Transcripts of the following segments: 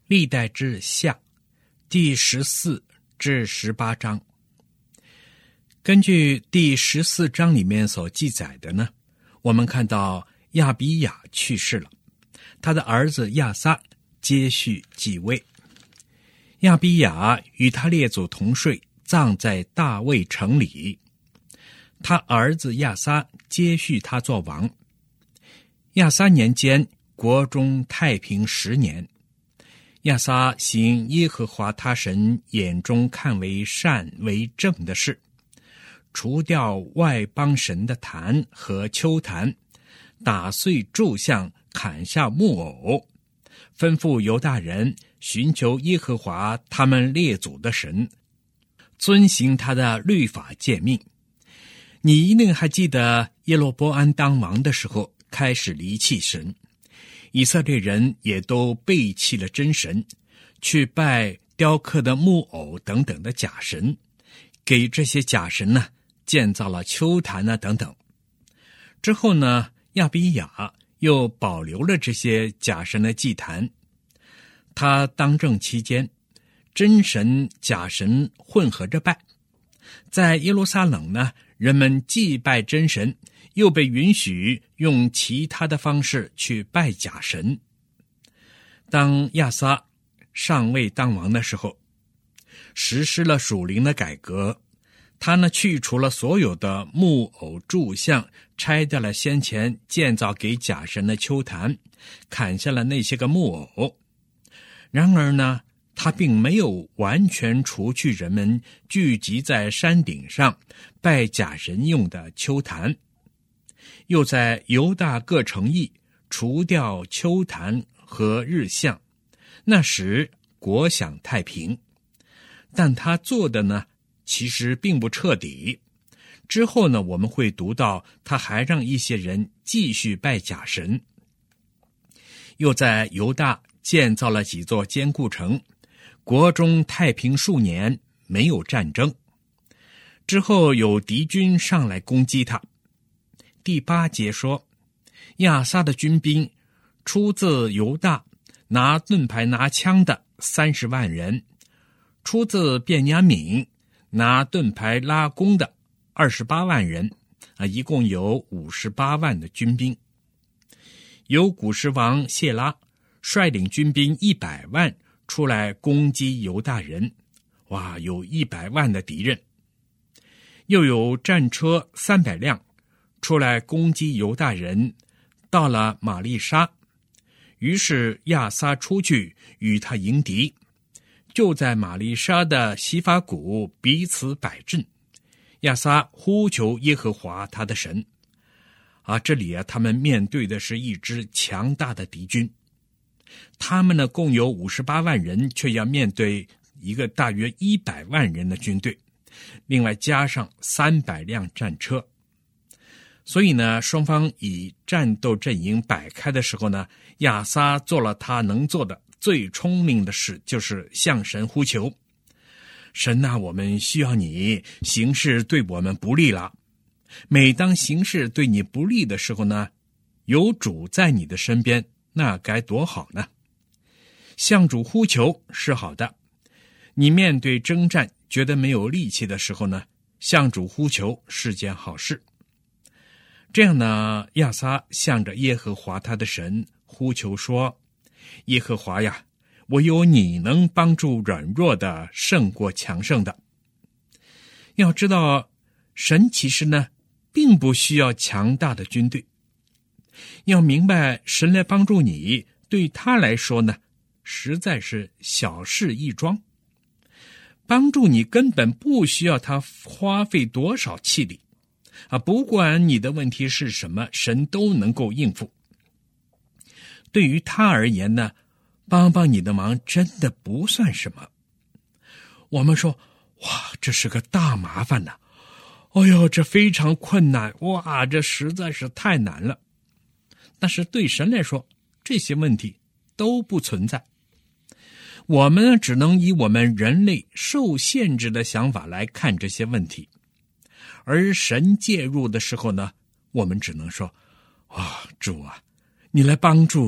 历代志下第14至18章。根据第14章里面所记载的呢，我们看到亚比雅去世了，他的儿子亚撒接续继位。亚比雅与他列祖同睡，葬在大卫城里。他儿子亚撒接续他作王。亚撒年间，国中太平10年。亚撒行耶和华他神眼中看为善为正的事，除掉外邦神的坛和丘坛，打碎柱像，砍下木偶，吩咐犹大人寻求耶和华他们列祖的神，遵行他的律法诫命。你一定还记得耶罗波安当王的时候开始离弃神，以色列人也都背弃了真神，去拜雕刻的木偶等等的假神，给这些假神呢建造了丘坛等等。之后呢，亚比雅又保留了这些假神的祭坛。他当政期间，真神假神混合着拜。在耶路撒冷呢，人们祭拜真神，又被允许用其他的方式去拜假神。当亚撒上位当王的时候，实施了属灵的改革。他呢，去除了所有的木偶柱像，拆掉了先前建造给假神的丘坛，砍下了那些个木偶。然而呢，他并没有完全除去人们聚集在山顶上拜假神用的丘坛，又在犹大各城邑除掉丘坛和日像，那时国享太平。但他做的呢，其实并不彻底。之后呢，我们会读到他还让一些人继续拜假神，又在犹大建造了几座坚固城，国中太平数年，没有战争。之后有敌军上来攻击他。第8节说，亚撒的军兵出自犹大，拿盾牌拿枪的30万人，出自便雅悯，拿盾牌拉弓的28万人，一共有58万的军兵。有古时王谢拉率领军兵100万出来攻击犹大人，有100万的敌人。又有战车300辆出来攻击犹大人，到了玛利沙，于是亚撒出去与他迎敌，就在玛利沙的西法谷彼此摆阵。亚撒呼求耶和华他的神。这里他们面对的是一支强大的敌军。他们呢共有58万人，却要面对一个大约100万人的军队，另外加上300辆战车。所以呢，双方以战斗阵营摆开的时候呢，亚撒做了他能做的最聪明的事，就是向神呼求。神啊，我们需要你，行事对我们不利了。每当行事对你不利的时候呢，有主在你的身边，那该多好呢。向主呼求是好的，你面对征战觉得没有力气的时候呢，向主呼求是件好事。这样呢，亚撒向着耶和华他的神呼求说，耶和华呀，唯有你能帮助软弱的胜过强盛的。要知道，神其实呢并不需要强大的军队。要明白，神来帮助你，对他来说呢实在是小事一桩。帮助你根本不需要他花费多少气力不管你的问题是什么，神都能够应付。对于他而言呢，帮帮你的忙真的不算什么。我们说，这是个大麻烦呐！这非常困难，这实在是太难了。但是对神来说，这些问题都不存在。我们只能以我们人类受限制的想法来看这些问题，而神介入的时候呢，我们只能说，主啊，你来帮助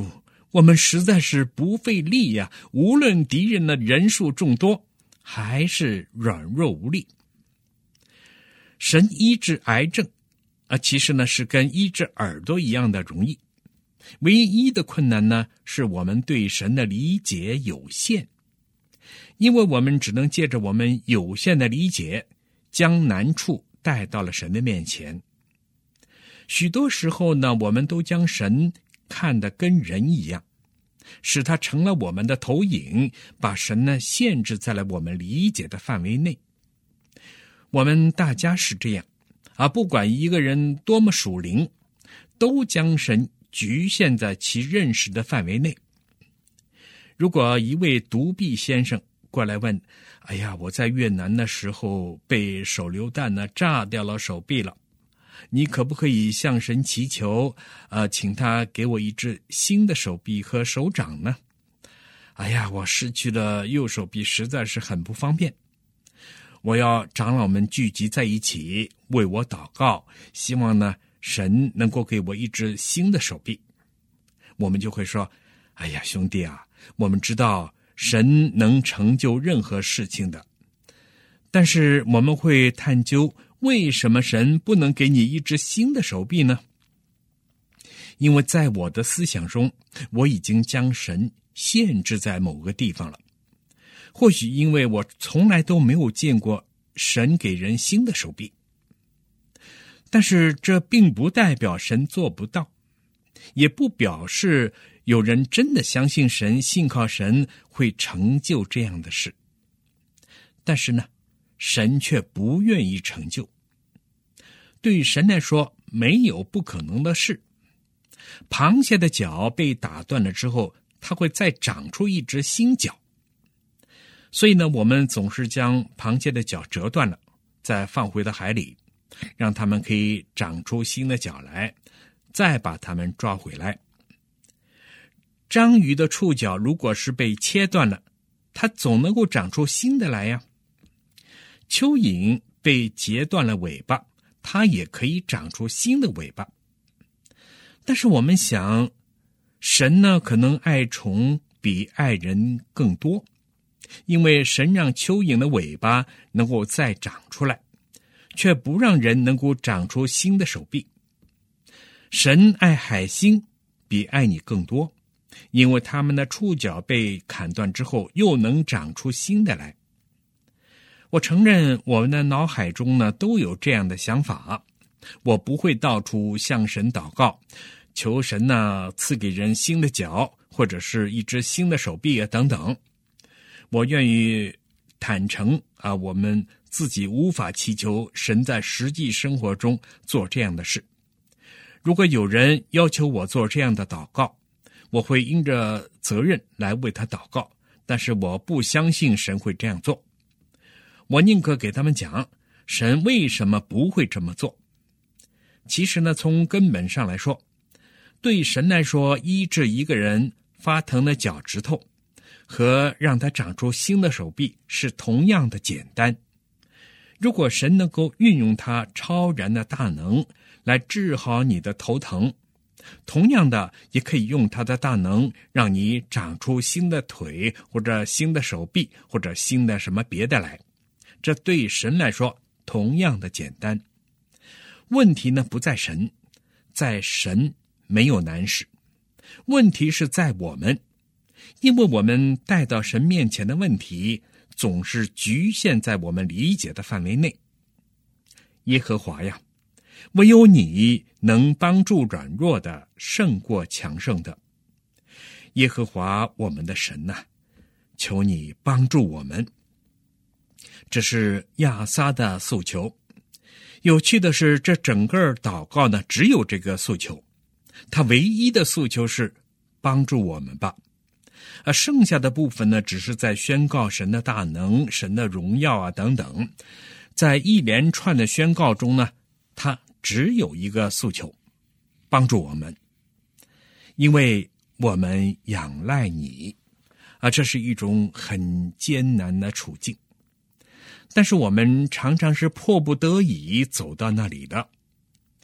我们实在是不费力呀，无论敌人的人数众多，还是软弱无力。神医治癌症其实呢是跟医治耳朵一样的容易，唯一的困难呢是我们对神的理解有限，因为我们只能借着我们有限的理解，将难处带到了神的面前。许多时候呢，我们都将神看得跟人一样，使他成了我们的投影，把神呢限制在了我们理解的范围内。我们大家是这样不管一个人多么属灵，都将神局限在其认识的范围内。如果一位独臂先生过来问，哎呀，我在越南的时候被手榴弹呢炸掉了手臂了，你可不可以向神祈求请他给我一只新的手臂和手掌呢？哎呀，我失去了右手臂，实在是很不方便。我要长老们聚集在一起为我祷告，希望呢神能够给我一只新的手臂。我们就会说，哎呀，兄弟啊，我们知道神能成就任何事情的，但是我们会探究为什么神不能给你一只新的手臂呢？因为在我的思想中，我已经将神限制在某个地方了。或许因为我从来都没有见过神给人新的手臂，但是这并不代表神做不到，也不表示有人真的相信神，信靠神会成就这样的事。但是呢，神却不愿意成就。对于神来说，没有不可能的事。螃蟹的脚被打断了之后，它会再长出一只新脚。所以呢，我们总是将螃蟹的脚折断了，再放回到海里，让它们可以长出新的脚来，再把它们抓回来。章鱼的触角如果是被切断了，它总能够长出新的来呀。蚯蚓被截断了尾巴，它也可以长出新的尾巴。但是我们想，神呢可能爱虫比爱人更多，因为神让蚯蚓的尾巴能够再长出来，却不让人能够长出新的手臂。神爱海星比爱你更多，因为它们的触角被砍断之后又能长出新的来。我承认我们的脑海中呢都有这样的想法，我不会到处向神祷告，求神呢赐给人新的脚，或者是一只新的手臂等等。我愿意坦诚我们自己无法祈求神在实际生活中做这样的事。如果有人要求我做这样的祷告，我会因着责任来为他祷告，但是我不相信神会这样做。我宁可给他们讲神为什么不会这么做。其实呢，从根本上来说，对神来说，医治一个人发疼的脚趾头和让他长出新的手臂是同样的简单。如果神能够运用他超然的大能来治好你的头疼，同样的也可以用他的大能让你长出新的腿，或者新的手臂，或者新的什么别的来。这对神来说同样的简单。问题呢不在神，在神没有难事，问题是在我们，因为我们带到神面前的问题总是局限在我们理解的范围内。耶和华呀，唯有你能帮助软弱的胜过强盛的。耶和华我们的神呐，求你帮助我们。这是亚撒的诉求。有趣的是，这整个祷告呢只有这个诉求，他唯一的诉求是帮助我们吧。剩下的部分呢，只是在宣告神的大能、神的荣耀等等。在一连串的宣告中呢，他只有一个诉求，帮助我们，因为我们仰赖你。这是一种很艰难的处境，但是我们常常是迫不得已走到那里的。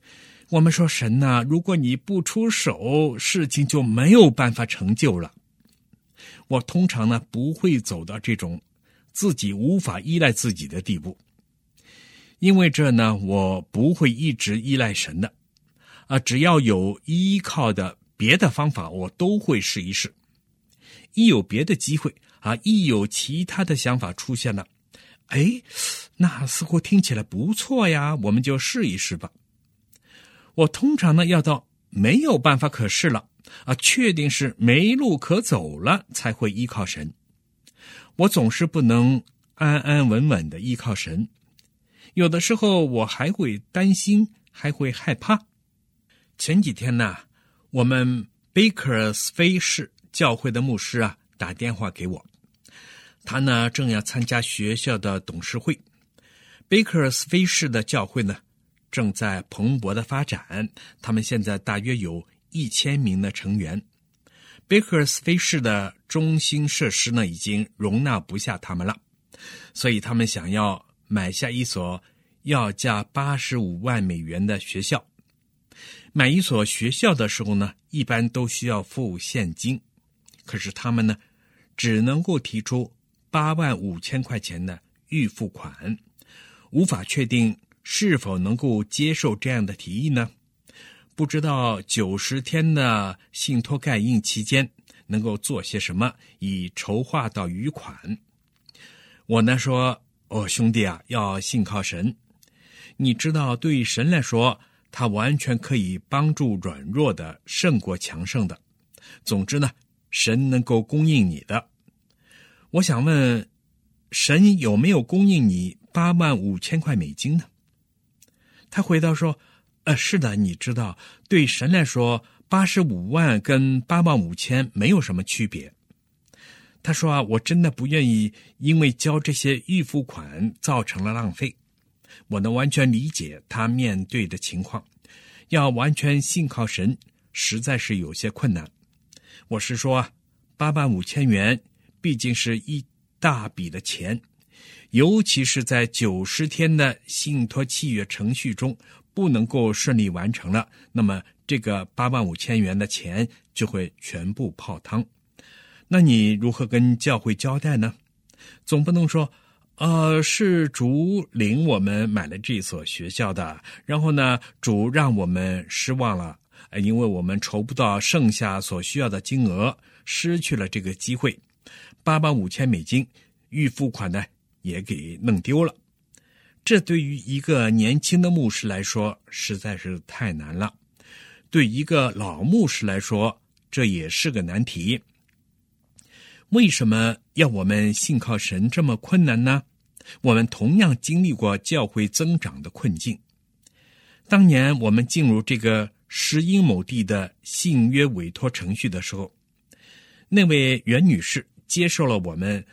我们说神呐，如果你不出手，事情就没有办法成就了。我通常呢不会走到这种自己无法依赖自己的地步，因为这呢我不会一直依赖神的只要有依靠的别的方法，我都会试一试。一有别的机会一有其他的想法出现了，那似乎听起来不错呀，我们就试一试吧。我通常呢要到没有办法可试了确定是没路可走了，才会依靠神。我总是不能安安稳稳的依靠神，有的时候我还会担心，还会害怕。前几天呢，我们贝克斯菲市教会的牧师打电话给我，他呢正要参加学校的董事会。贝克斯菲市的教会呢正在蓬勃的发展，他们现在大约有1000名的成员。贝克斯菲市的中心设施呢已经容纳不下他们了，所以他们想要买下一所要价85万美元的学校。买一所学校的时候呢，一般都需要付现金，可是他们呢只能够提出8万5千块钱的预付款，无法确定是否能够接受这样的提议呢？不知道90天的信托盖印期间能够做些什么，以筹划到余款。我呢说，兄弟要信靠神。你知道，对神来说，他完全可以帮助软弱的胜过强盛的。总之呢，神能够供应你的。我想问，神有没有供应你8万5千块美金呢？他回答说，是的，你知道，对神来说，85万跟8万5千没有什么区别。他说我真的不愿意因为交这些预付款造成了浪费。我能完全理解他面对的情况，要完全信靠神实在是有些困难。我是说8万5千元毕竟是一大笔的钱，尤其是在90天的信托契约程序中不能够顺利完成了，那么这个8万5千元的钱就会全部泡汤。那你如何跟教会交代呢？总不能说是主领我们买了这所学校的，然后呢主让我们失望了，因为我们筹不到剩下所需要的金额，失去了这个机会，8万5千美金预付款呢也给弄丢了。这对于一个年轻的牧师来说实在是太难了，对一个老牧师来说这也是个难题。为什么要我们信靠神这么困难呢？我们同样经历过教会增长的困境。当年我们进入这个石英某地的信约委托程序的时候，那位袁女士接受了我们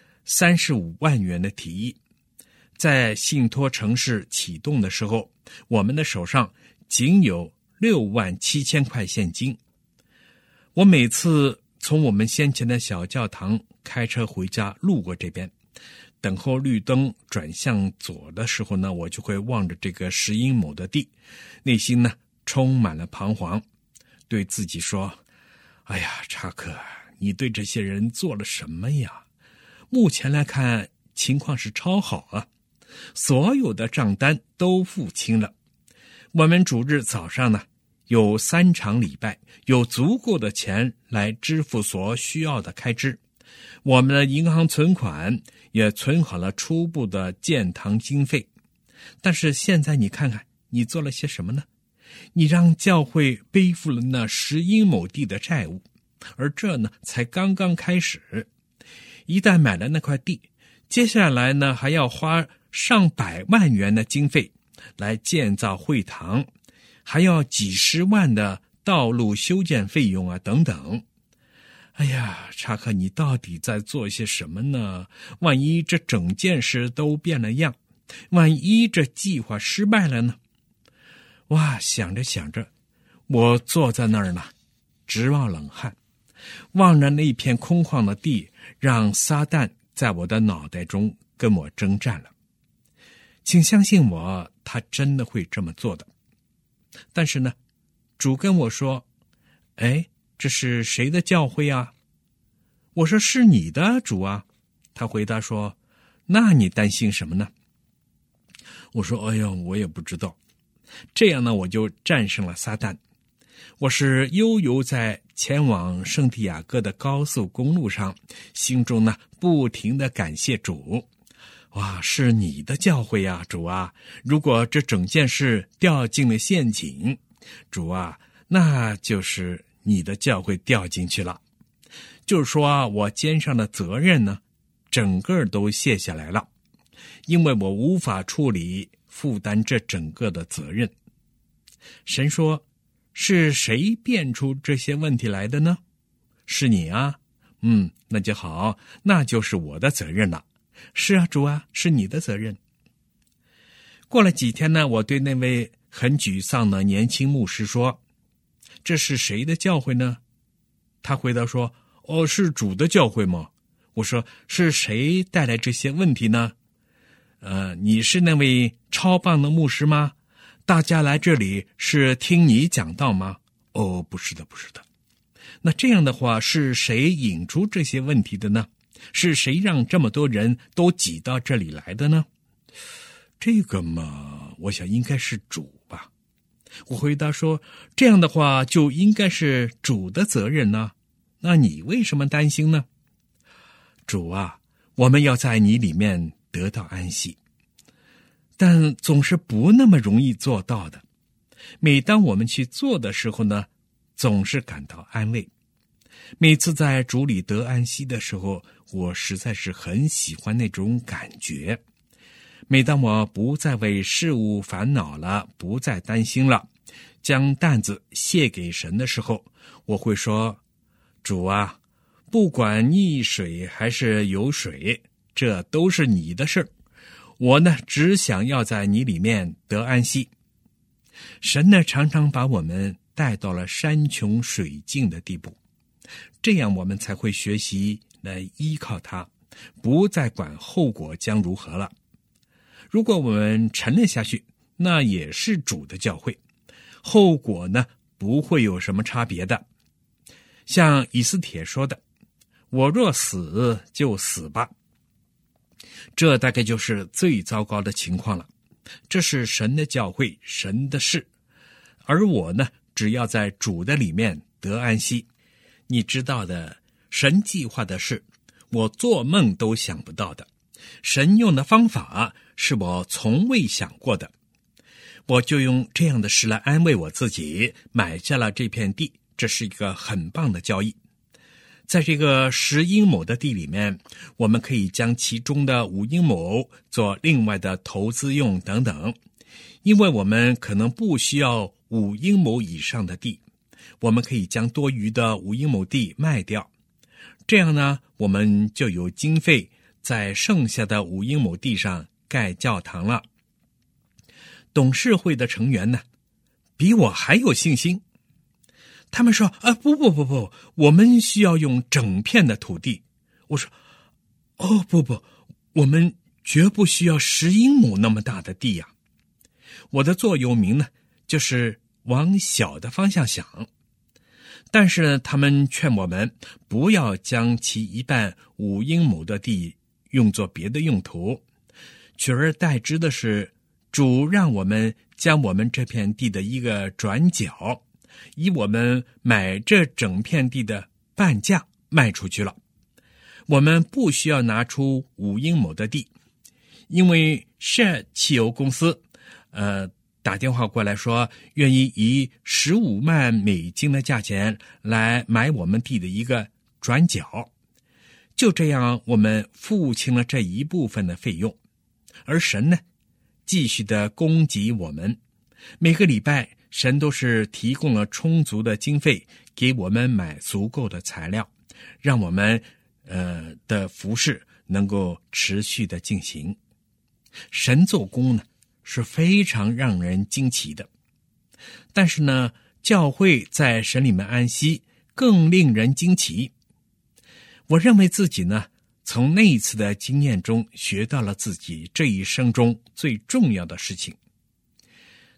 35万元的提议。在信托程式启动的时候，我们的手上仅有6万7千块现金。我每次从我们先前的小教堂开车回家，路过这边，等候绿灯转向左的时候呢，我就会望着这个石英某的地，内心呢充满了彷徨，对自己说，哎呀，查克，你对这些人做了什么呀？目前来看情况是超好啊，所有的账单都付清了。我们主日早上呢有3场礼拜，有足够的钱来支付所需要的开支。我们的银行存款也存好了初步的建堂经费。但是现在你看看你做了些什么呢？你让教会背负了那石英某地的债务，而这呢才刚刚开始。一旦买了那块地，接下来呢还要花上百万元的经费来建造会堂，还要几十万的道路修建费用等等。哎呀，查克，你到底在做些什么呢？万一这整件事都变了样，万一这计划失败了呢？哇，想着想着，我坐在那儿呢，直冒冷汗，望着那片空旷的地，让撒旦在我的脑袋中跟我征战了。请相信我，他真的会这么做的。但是呢， 主跟我说，哎，这是谁的教会啊？我说是你的，主啊。他回答说，那你担心什么呢？我说，哎呀，我也不知道。这样呢，我就战胜了撒旦。我是悠游在前往圣地亚哥的高速公路上，心中呢不停地感谢主。哇，是你的教会啊，主啊！如果这整件事掉进了陷阱，主啊，那就是你的教会掉进去了。就是说啊，我肩上的责任呢，整个都卸下来了，因为我无法处理负担这整个的责任。神说，是谁变出这些问题来的呢？是你啊。那就好，那就是我的责任了。是啊，主啊，是你的责任。过了几天呢，我对那位很沮丧的年轻牧师说，这是谁的教会呢？他回答说，是主的教会吗？我说，是谁带来这些问题呢？你是那位超棒的牧师吗？大家来这里是听你讲道吗？不是的，不是的。那这样的话，是谁引出这些问题的呢？是谁让这么多人都挤到这里来的呢？这个嘛，我想应该是主吧。我回答说，这样的话就应该是主的责任呢。那你为什么担心呢？主啊，我们要在你里面得到安息，但总是不那么容易做到的。每当我们去做的时候呢，总是感到安慰。每次在主里得安息的时候，我实在是很喜欢那种感觉。每当我不再为事物烦恼了，不再担心了，将担子卸给神的时候，我会说，主啊，不管溺水还是有水，这都是你的事儿。我呢，只想要在你里面得安息。神呢，常常把我们带到了山穷水尽的地步，这样我们才会学习来依靠他，不再管后果将如何了。如果我们沉了下去，那也是主的教会，后果呢，不会有什么差别的。像以斯帖说的，我若死就死吧。这大概就是最糟糕的情况了。这是神的教会，神的事，而我呢，只要在主的里面得安息。你知道的，神计划的事，我做梦都想不到的。神用的方法是我从未想过的。我就用这样的事来安慰我自己，买下了这片地，这是一个很棒的交易。在这个10英亩的地里面，我们可以将其中的5英亩做另外的投资用等等，因为我们可能不需要5英亩以上的地，我们可以将多余的5英亩地卖掉，这样呢，我们就有经费在剩下的5英亩地上盖教堂了。董事会的成员呢，比我还有信心。他们说，不，我们需要用整片的土地。我说，不，我们绝不需要10英亩那么大的地呀。我的座右铭呢，就是往小的方向想。但是呢，他们劝我们不要将其一半5英亩的地用作别的用途，取而代之的是，主让我们将我们这片地的一个转角，以我们买这整片地的半价卖出去了。我们不需要拿出5英亩的地，因为Shell汽油公司打电话过来说，愿意以$15万的价钱来买我们地的一个转角。就这样，我们付清了这一部分的费用，而神呢，继续的供给我们。每个礼拜，神都是提供了充足的经费给我们买足够的材料，让我们的服事能够持续的进行。神做工呢，是非常让人惊奇的。但是呢，教会在神里面安息更令人惊奇。我认为自己呢，从那一次的经验中学到了自己这一生中最重要的事情。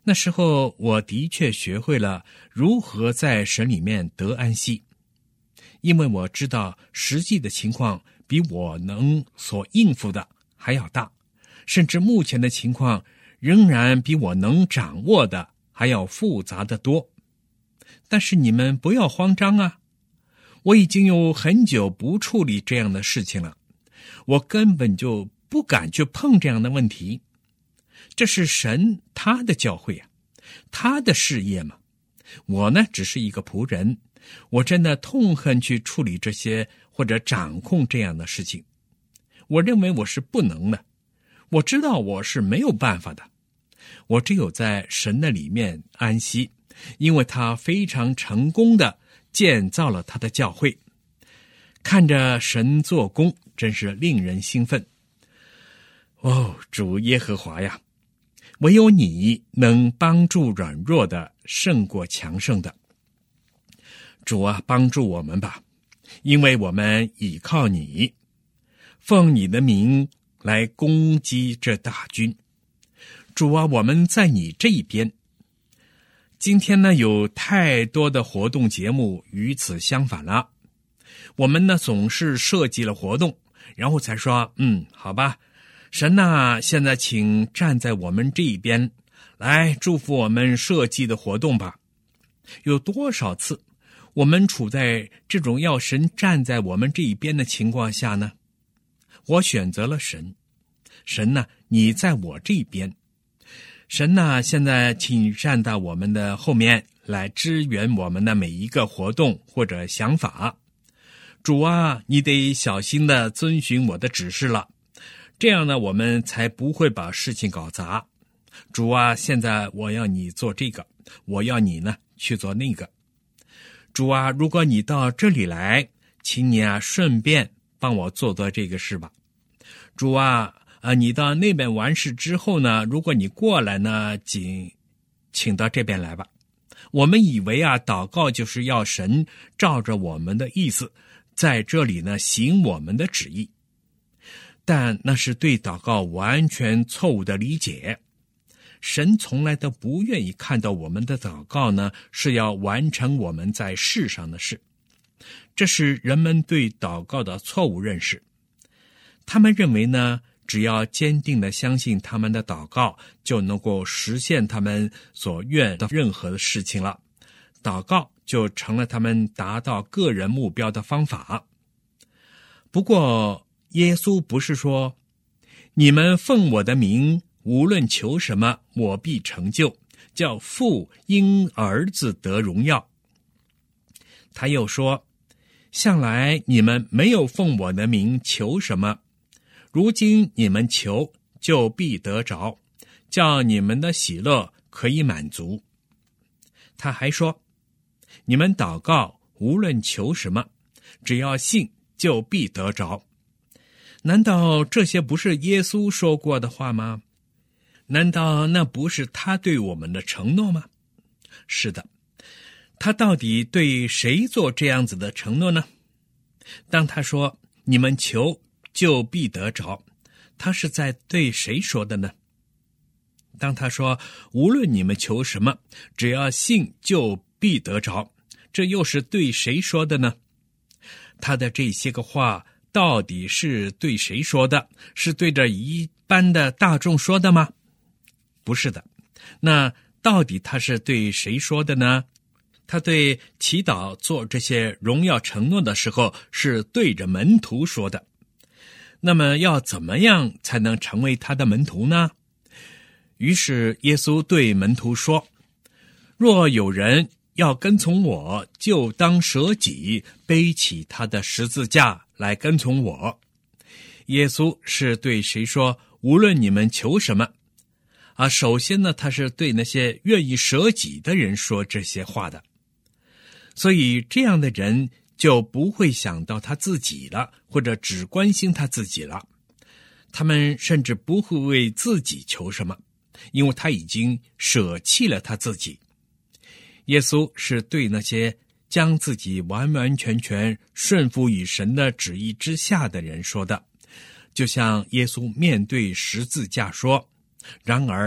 那时候我的确学会了如何在神里面得安息，因为我知道实际的情况比我能所应付的还要大，甚至目前的情况仍然比我能掌握的还要复杂得多。但是你们不要慌张啊，我已经有很久不处理这样的事情了，我根本就不敢去碰这样的问题。这是神他的教会啊，他的事业嘛。我呢，只是一个仆人，我真的痛恨去处理这些或者掌控这样的事情。我认为我是不能的，我知道我是没有办法的。我只有在神的里面安息，因为他非常成功的建造了他的教会。看着神做工，真是令人兴奋。哦，主耶和华呀，唯有你能帮助软弱的胜过强盛的。主啊，帮助我们吧，因为我们倚靠你，奉你的名来攻击这大军。主啊，我们在你这一边。今天呢，有太多的活动节目与此相反了。我们呢，总是设计了活动，然后才说，好吧，神啊，现在请站在我们这一边，来祝福我们设计的活动吧。有多少次我们处在这种要神站在我们这一边的情况下呢？我选择了神，神呢，你在我这一边。神呢，现在请站到我们的后面来支援我们的每一个活动或者想法。主啊，你得小心的遵循我的指示了，这样呢，我们才不会把事情搞砸。主啊，现在我要你做这个，我要你呢去做那个。主啊，如果你到这里来，请你啊顺便帮我做这个事吧。主啊，你到那边完事之后呢，如果你过来呢，请到这边来吧。我们以为啊，祷告就是要神照着我们的意思在这里呢行我们的旨意，但那是对祷告完全错误的理解。神从来都不愿意看到我们的祷告呢是要完成我们在世上的事，这是人们对祷告的错误认识。他们认为呢，只要坚定地相信他们的祷告，就能够实现他们所愿的任何的事情了。祷告就成了他们达到个人目标的方法。不过，耶稣不是说，你们奉我的名，无论求什么，我必成就，叫父因儿子得荣耀。他又说，向来你们没有奉我的名求什么，如今你们求，就必得着，叫你们的喜乐可以满足。他还说，你们祷告，无论求什么，只要信，就必得着。难道这些不是耶稣说过的话吗？难道那不是他对我们的承诺吗？是的，他到底对谁做这样子的承诺呢？当他说，你们求，就必得着，他是在对谁说的呢？当他说，无论你们求什么，只要信，就必得着，这又是对谁说的呢？他的这些个话到底是对谁说的？是对着一般的大众说的吗？不是的。那到底他是对谁说的呢？他对祈祷做这些荣耀承诺的时候，是对着门徒说的。那么要怎么样才能成为他的门徒呢？于是耶稣对门徒说，若有人要跟从我，就当舍己，背起他的十字架来跟从我。耶稣是对谁说，无论你们求什么首先呢，他是对那些愿意舍己的人说这些话的。所以这样的人就不会想到他自己了，或者只关心他自己了。他们甚至不会为自己求什么，因为他已经舍弃了他自己。耶稣是对那些将自己完完全全顺服于神的旨意之下的人说的，就像耶稣面对十字架说，然而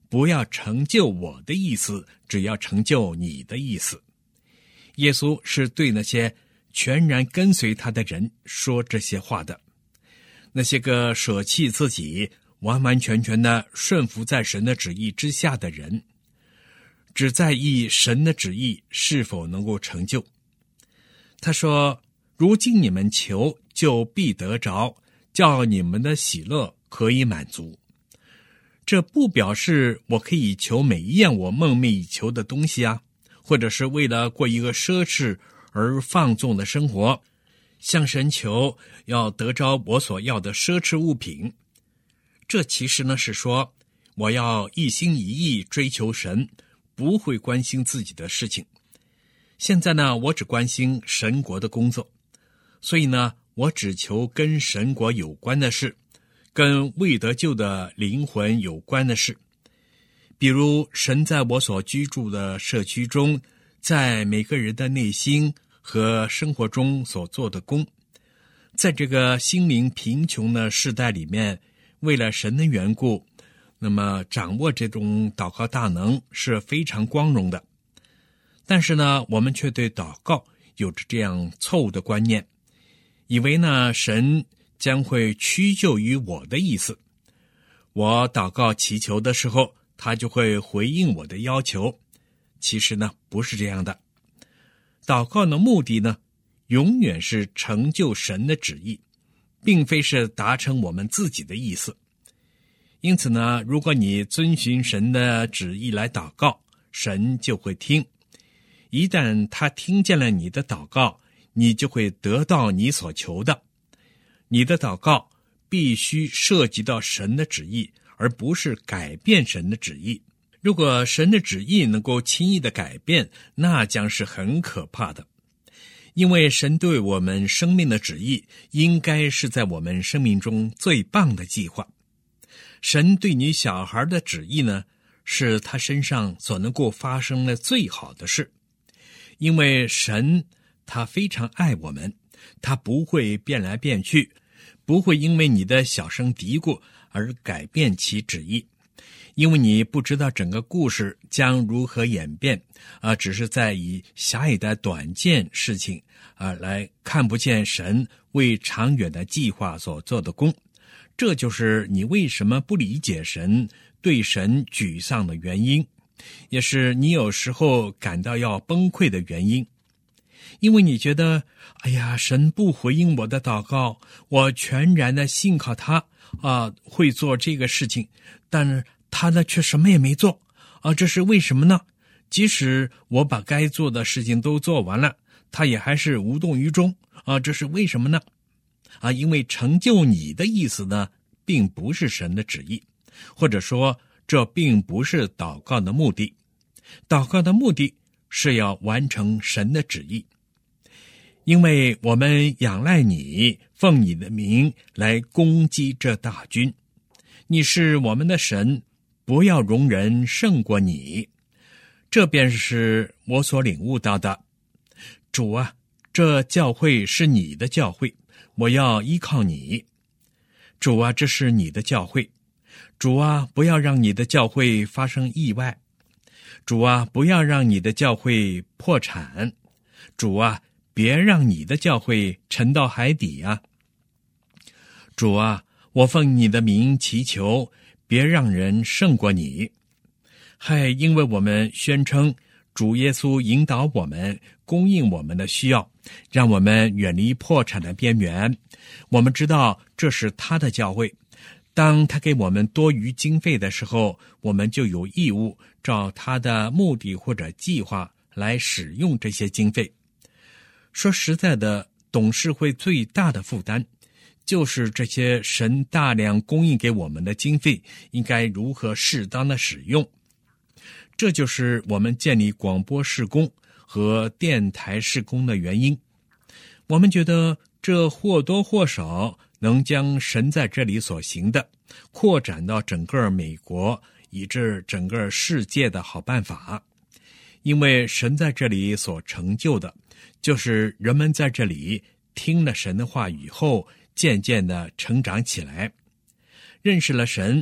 不要成就我的意思，只要成就你的意思。耶稣是对那些全然跟随他的人说这些话的，那些个舍弃自己，完完全全的顺服在神的旨意之下的人，只在意神的旨意是否能够成就。他说，如今你们求，就必得着，叫你们的喜乐可以满足。这不表示我可以求每一样我梦寐以求的东西啊，或者是为了过一个奢侈而放纵的生活，向神求要得着我所要的奢侈物品。这其实呢是说，我要一心一意追求神，不会关心自己的事情。现在呢，我只关心神国的工作，所以呢，我只求跟神国有关的事，跟未得救的灵魂有关的事。比如神在我所居住的社区中，在每个人的内心和生活中所做的工，在这个心灵贫穷的世代里面，为了神的缘故，那么掌握这种祷告大能是非常光荣的。但是呢，我们却对祷告有着这样错误的观念，以为呢神将会屈就于我的意思，我祷告祈求的时候，他就会回应我的要求。其实呢，不是这样的。祷告的目的呢，永远是成就神的旨意，并非是达成我们自己的意思。因此呢，如果你遵循神的旨意来祷告，神就会听。一旦他听见了你的祷告，你就会得到你所求的。你的祷告必须涉及到神的旨意，而不是改变神的旨意。如果神的旨意能够轻易的改变，那将是很可怕的。因为神对我们生命的旨意，应该是在我们生命中最棒的计划。神对你小孩的旨意呢，是他身上所能够发生的最好的事。因为神他非常爱我们，他不会变来变去，不会因为你的小声嘀咕而改变其旨意。因为你不知道整个故事将如何演变，只是在以狭隘的短见事情来看不见神为长远的计划所做的功。这就是你为什么不理解神，对神沮丧的原因，也是你有时候感到要崩溃的原因。因为你觉得，哎呀，神不回应我的祷告，我全然的信靠他会做这个事情，但是他呢却什么也没做这是为什么呢？即使我把该做的事情都做完了，他也还是无动于衷这是为什么呢？因为成就你的意思呢，并不是神的旨意，或者说这并不是祷告的目的。祷告的目的是要完成神的旨意。因为我们仰赖你，奉你的名来攻击这大军。你是我们的神，不要容人胜过你。这便是我所领悟到的。主啊，这教会是你的教会，我要依靠你。主啊，这是你的教会。主啊，不要让你的教会发生意外。主啊，不要让你的教会破产。主啊，别让你的教会沉到海底啊。主啊，我奉你的名祈求，别让人胜过你。因为我们宣称主耶稣引导我们，供应我们的需要，让我们远离破产的边缘。我们知道这是他的教会，当他给我们多余经费的时候，我们就有义务照他的目的或者计划来使用这些经费。说实在的，董事会最大的负担就是这些神大量供应给我们的经费应该如何适当的使用。这就是我们建立广播事工和电台事工的原因。我们觉得这或多或少能将神在这里所行的扩展到整个美国以至整个世界的好办法。因为神在这里所成就的就是人们在这里听了神的话语后渐渐的成长起来，认识了神，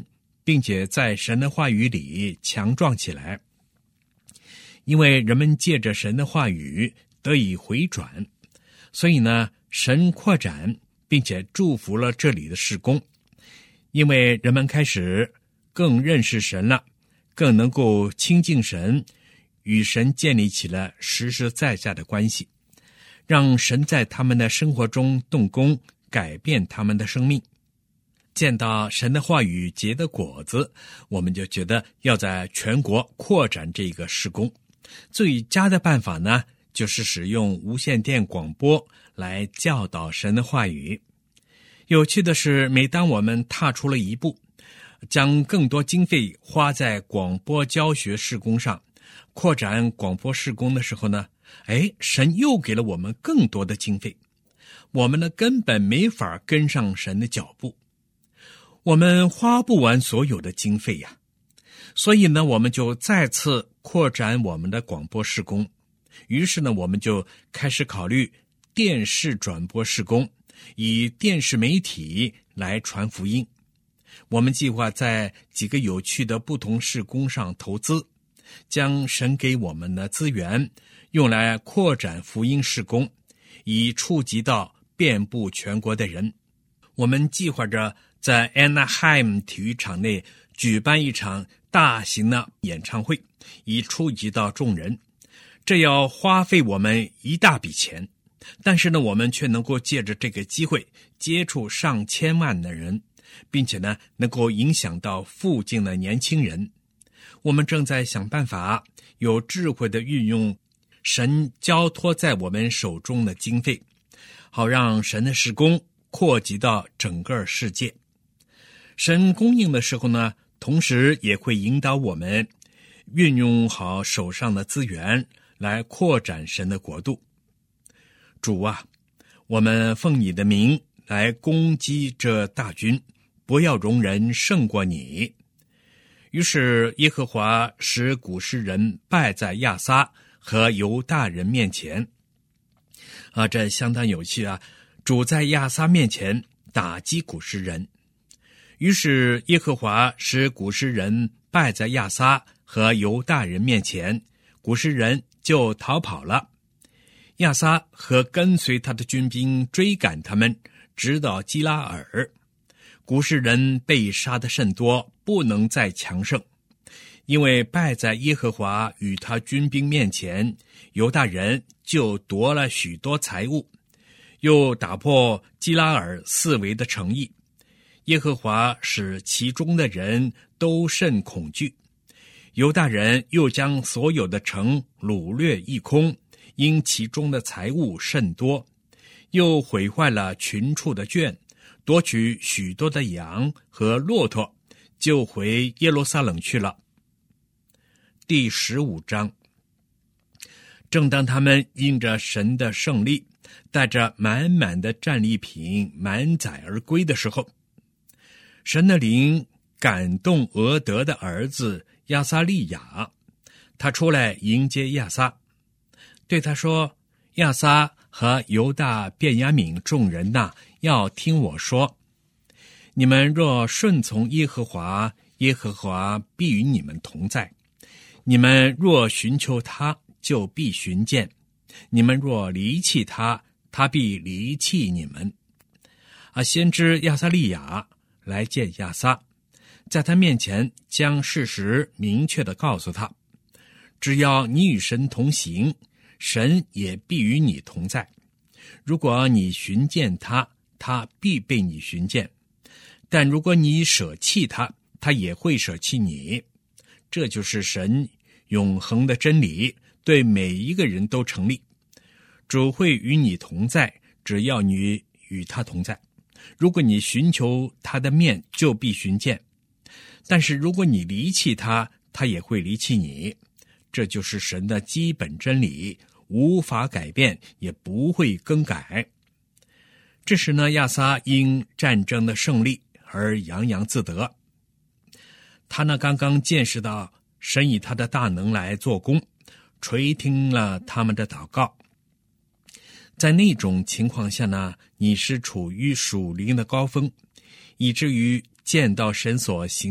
并且在神的话语里强壮起来。因为人们借着神的话语得以回转，所以呢，神扩展并且祝福了这里的事工。因为人们开始更认识神了，更能够亲近神，与神建立起了实实在在的关系，让神在他们的生活中动工，改变他们的生命。见到神的话语结的果子，我们就觉得要在全国扩展这个事工。最佳的办法呢，就是使用无线电广播来教导神的话语。有趣的是，每当我们踏出了一步，将更多经费花在广播教学事工上，扩展广播事工的时候呢，神又给了我们更多的经费，我们呢根本没法跟上神的脚步，我们花不完所有的经费呀。所以呢，我们就再次扩展我们的广播事工。于是呢，我们就开始考虑电视转播事工，以电视媒体来传福音。我们计划在几个有趣的不同事工上投资，将神给我们的资源用来扩展福音事工，以触及到遍布全国的人。我们计划着在 Anaheim 体育场内举办一场大型的演唱会，以触及到众人。这要花费我们一大笔钱，但是呢，我们却能够借着这个机会接触上千万的人，并且呢，能够影响到附近的年轻人。我们正在想办法，有智慧的运用神交托在我们手中的经费，好让神的事工扩及到整个世界。神供应的时候呢，同时也会引导我们运用好手上的资源来扩展神的国度。主啊，我们奉你的名来攻击这大军，不要容人胜过你。于是耶和华使古实人败在亚撒和犹大人面前。这相当有趣啊！主在亚撒面前打击古实人。于是耶和华使古实人败在亚撒和犹大人面前，古实人就逃跑了。亚撒和跟随他的军兵追赶他们，直到基拉尔。古实人被杀得甚多，不能再强盛，因为败在耶和华与他军兵面前，犹大人就夺了许多财物，又打破基拉尔四围的城邑。耶和华使其中的人都甚恐惧，犹大人又将所有的城掳掠一空，因其中的财物甚多，又毁坏了群畜的圈，夺取许多的羊和骆驼，就回耶路撒冷去了。第15章。正当他们因着神的胜利，带着满满的战利品满载而归的时候，神的灵感动俄德的儿子亚撒利雅，他出来迎接亚撒，对他说：亚撒和犹大便雅悯众人呐，要听我说，你们若顺从耶和华，耶和华必与你们同在；你们若寻求他，就必寻见；你们若离弃他，他必离弃你们。先知亚撒利雅来见亚撒，在他面前将事实明确地告诉他，只要你与神同行，神也必与你同在。如果你寻见他，他必被你寻见；但如果你舍弃他，他也会舍弃你。这就是神永恒的真理，对每一个人都成立。主会与你同在，只要你与他同在。如果你寻求他的面，就必寻见；但是如果你离弃他，他也会离弃你。这就是神的基本真理，无法改变，也不会更改。这时呢，亚撒因战争的胜利而洋洋自得。他呢，刚刚见识到神以他的大能来做工，垂听了他们的祷告。在那种情况下呢，你是处于属灵的高峰，以至于见到神所行的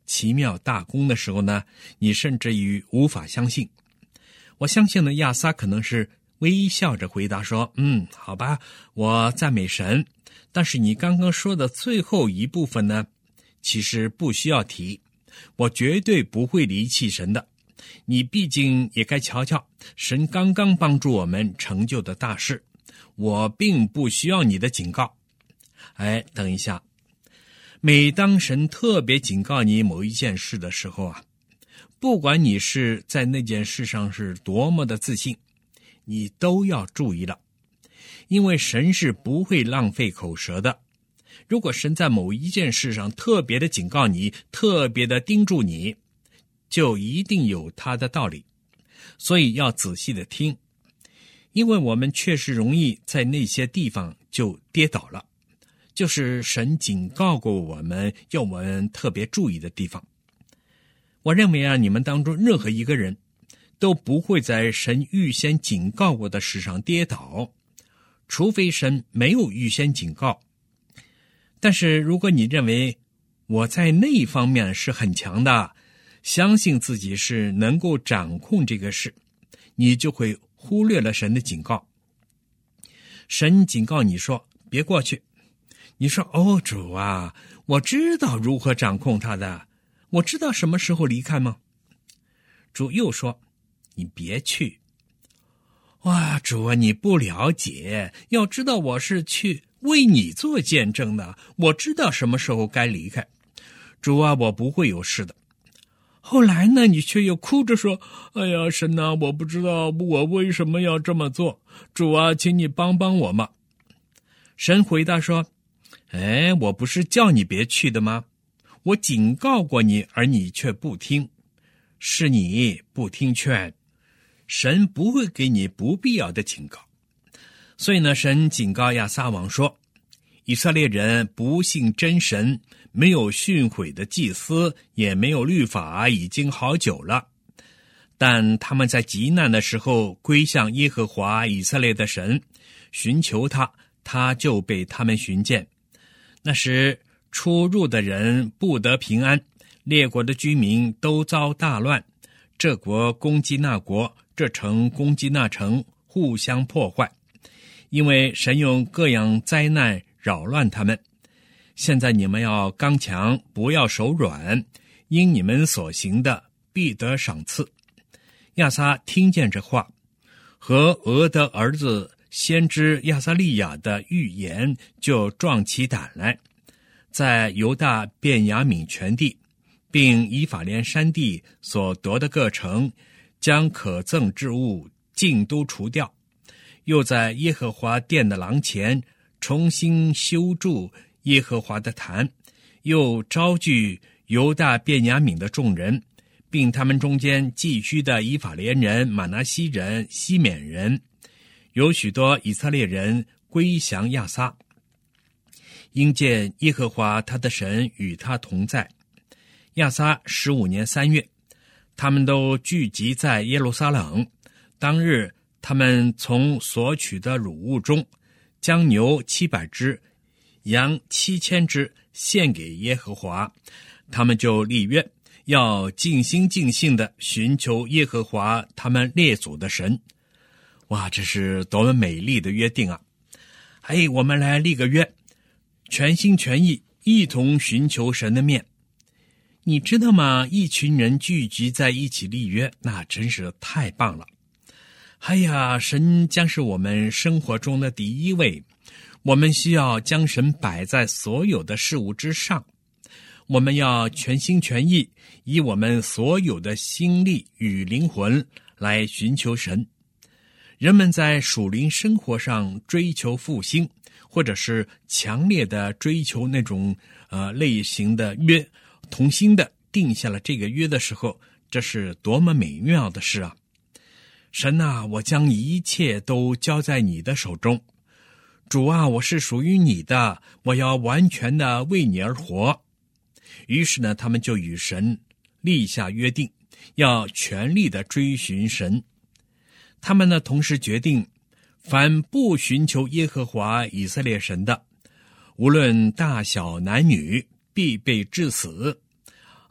奇妙大功的时候呢，你甚至于无法相信。我相信呢，亚撒可能是微笑着回答说，好吧，我赞美神。但是你刚刚说的最后一部分呢，其实不需要提，我绝对不会离弃神的。你毕竟也该瞧瞧，神刚刚帮助我们成就的大事，我并不需要你的警告。等一下，每当神特别警告你某一件事的时候啊，不管你是在那件事上是多么的自信，你都要注意了，因为神是不会浪费口舌的。如果神在某一件事上特别的警告你，特别的叮嘱你，就一定有他的道理，所以要仔细的听，因为我们确实容易在那些地方就跌倒了，就是神警告过我们要我们特别注意的地方。我认为你们当中任何一个人都不会在神预先警告过的事上跌倒，除非神没有预先警告。但是如果你认为我在那一方面是很强的，相信自己是能够掌控这个事，你就会忽略了神的警告。神警告你说别过去，你说主啊，我知道如何掌控他的，我知道什么时候离开吗？主又说你别去。主啊，你不了解，要知道我是去为你做见证的，我知道什么时候该离开。主啊，我不会有事的。后来呢，你却又哭着说，神啊，我不知道我为什么要这么做，主啊，请你帮帮我嘛。神回答说，我不是叫你别去的吗？我警告过你，而你却不听，是你不听劝，神不会给你不必要的警告。所以呢，神警告亚撒王说，以色列人不信真神，没有训诲的祭司，也没有律法，已经好久了。但他们在极难的时候归向耶和华以色列的神，寻求他，他就被他们寻见。那时出入的人不得平安，列国的居民都遭大乱，这国攻击那国，这城攻击那城，互相破坏，因为神用各样灾难扰乱他们。现在你们要刚强，不要手软，因你们所行的必得赏赐。亚撒听见这话，和俄的儿子先知亚撒利亚的预言，就壮起胆来，在犹大便雅悯全地并以法莲山地所得的各城，将可憎之物尽都除掉，又在耶和华殿的廊前重新修筑耶和华的坛，又招聚犹大便雅悯的众人，并他们中间寄居的以法莲人、玛拿西人、西缅人，有许多以色列人归降亚撒，因见耶和华他的神与他同在。亚撒15年3月，他们都聚集在耶路撒冷。当日他们从所取的乳物中，将牛700只，羊7000只献给耶和华。他们就立约，要尽心尽性地寻求耶和华他们列祖的神。哇，这是多么美丽的约定啊！我们来立个约，全心全意一同寻求神的面。你知道吗？一群人聚集在一起立约，那真是太棒了。神将是我们生活中的第一位，我们需要将神摆在所有的事物之上。我们要全心全意，以我们所有的心力与灵魂来寻求神。人们在属灵生活上追求复兴，或者是强烈的追求那种类型的约，同心的定下了这个约的时候，这是多么美妙的事啊！神啊，我将一切都交在你的手中。主啊，我是属于你的，我要完全的为你而活。于是呢，他们就与神立下约定，要全力的追寻神。他们呢，同时决定，凡不寻求耶和华以色列神的，无论大小男女，必被治死。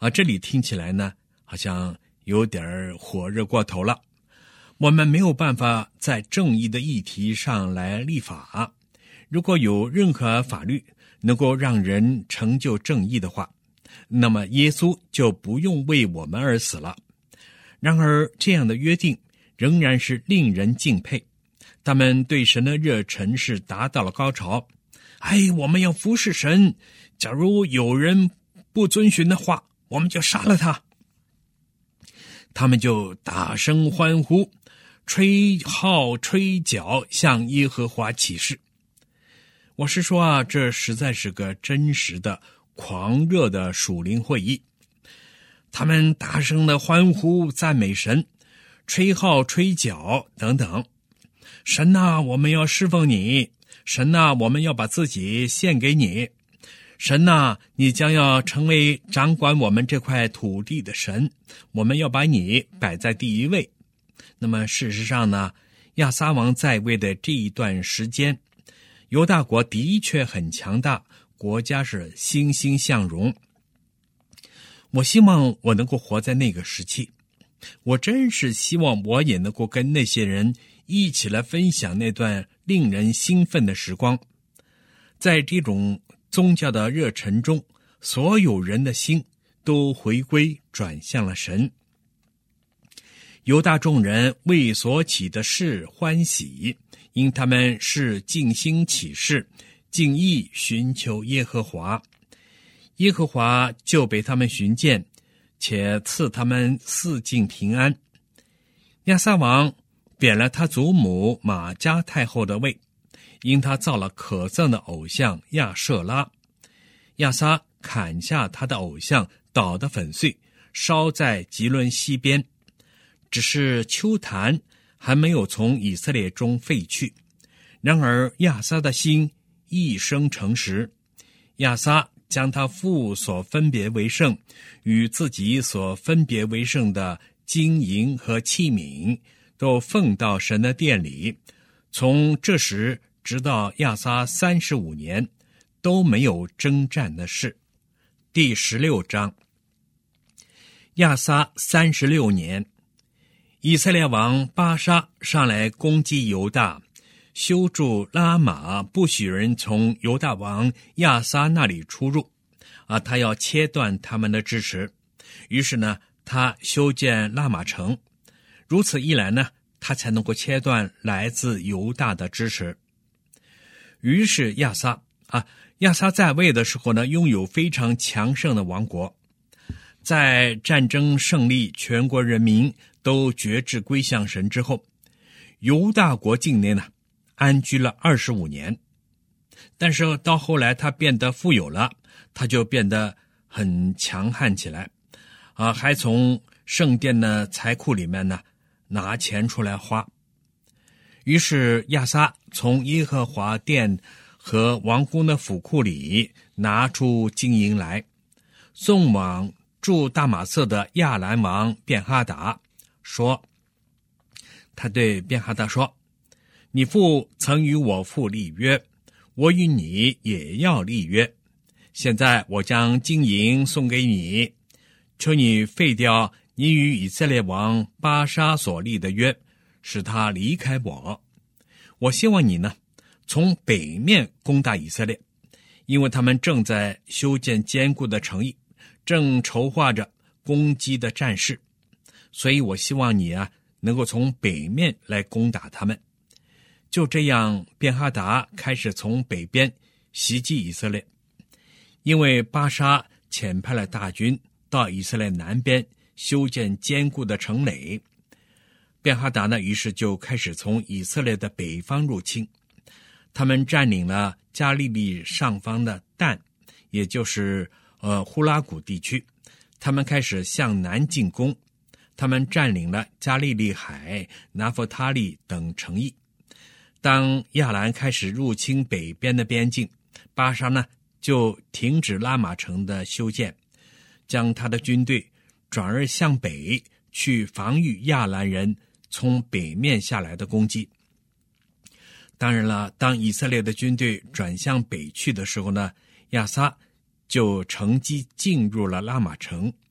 这里听起来呢，好像有点火热过头了。我们没有办法在正义的议题上来立法。如果有任何法律能够让人成就正义的话，那么耶稣就不用为我们而死了。然而，这样的约定仍然是令人敬佩。他们对神的热忱是达到了高潮。我们要服侍神，假如有人不遵循的话，我们就杀了他。他们就大声欢呼，吹号吹角，向耶和华起誓。我是说这实在是个真实的狂热的属灵会议。他们大声的欢呼赞美神，吹号吹角等等。神啊，我们要侍奉你。神啊，我们要把自己献给你。神啊，你将要成为掌管我们这块土地的神，我们要把你摆在第一位。那么事实上呢，亚撒王在位的这一段时间，犹大国的确很强大，国家是欣欣向荣。我希望我能够活在那个时期，我真是希望我也能够跟那些人一起来分享那段令人兴奋的时光。在这种宗教的热忱中，所有人的心都回归转向了神。犹大众人为所起的事欢喜，因他们是尽心起事，尽意寻求耶和华。耶和华就被他们寻见，且赐他们四境平安。亚撒王贬了他祖母玛迦太后的位，因他造了可憎的偶像亚舍拉。亚撒砍下他的偶像，捣得粉碎，烧在吉伦西边。只是丘坛还没有从以色列中废去。然而亚撒的心一生诚实，亚撒将他父所分别为圣与自己所分别为圣的金银和器皿都奉到神的殿里，从这时直到亚撒35年都没有征战的事。第16章。亚撒36年，以色列王巴沙上来攻击犹大，修筑拉玛，不许人从犹大王亚撒那里出入。他要切断他们的支持。于是呢，他修建拉玛城。如此一来呢，他才能够切断来自犹大的支持。于是亚撒在位的时候呢，拥有非常强盛的王国。在战争胜利，全国人民都决志归向神之后，犹大国境内呢安居了25年。但是到后来他变得富有了，他就变得很强悍起来，还从圣殿的财库里面呢拿钱出来花。于是亚撒从耶和华殿和王宫的府库里拿出金银来，送往驻大马色的亚兰王便哈达，说，他对便哈达说，你父曾与我父立约，我与你也要立约。现在我将金银送给你，求你废掉你与以色列王巴沙所立的约，使他离开我。我希望你呢，从北面攻打以色列，因为他们正在修建坚固的城邑，正筹划着攻击的战事，所以我希望你能够从北面来攻打他们。就这样，便哈达开始从北边袭击以色列。因为巴沙遣派了大军到以色列南边修建坚固的城垒，便哈达呢，于是就开始从以色列的北方入侵。他们占领了加利利上方的但，也就是呼拉谷地区。他们开始向南进攻，他们占领了加利利海、拿弗他利等城邑。当亚兰开始入侵北边的边境，巴沙呢就停止拉玛城的修建，将他的军队转而向北去防御亚兰人从北面下来的攻击。当然了，当以色列的军队转向北去的时候呢，亚撒就乘机进入了拉玛城。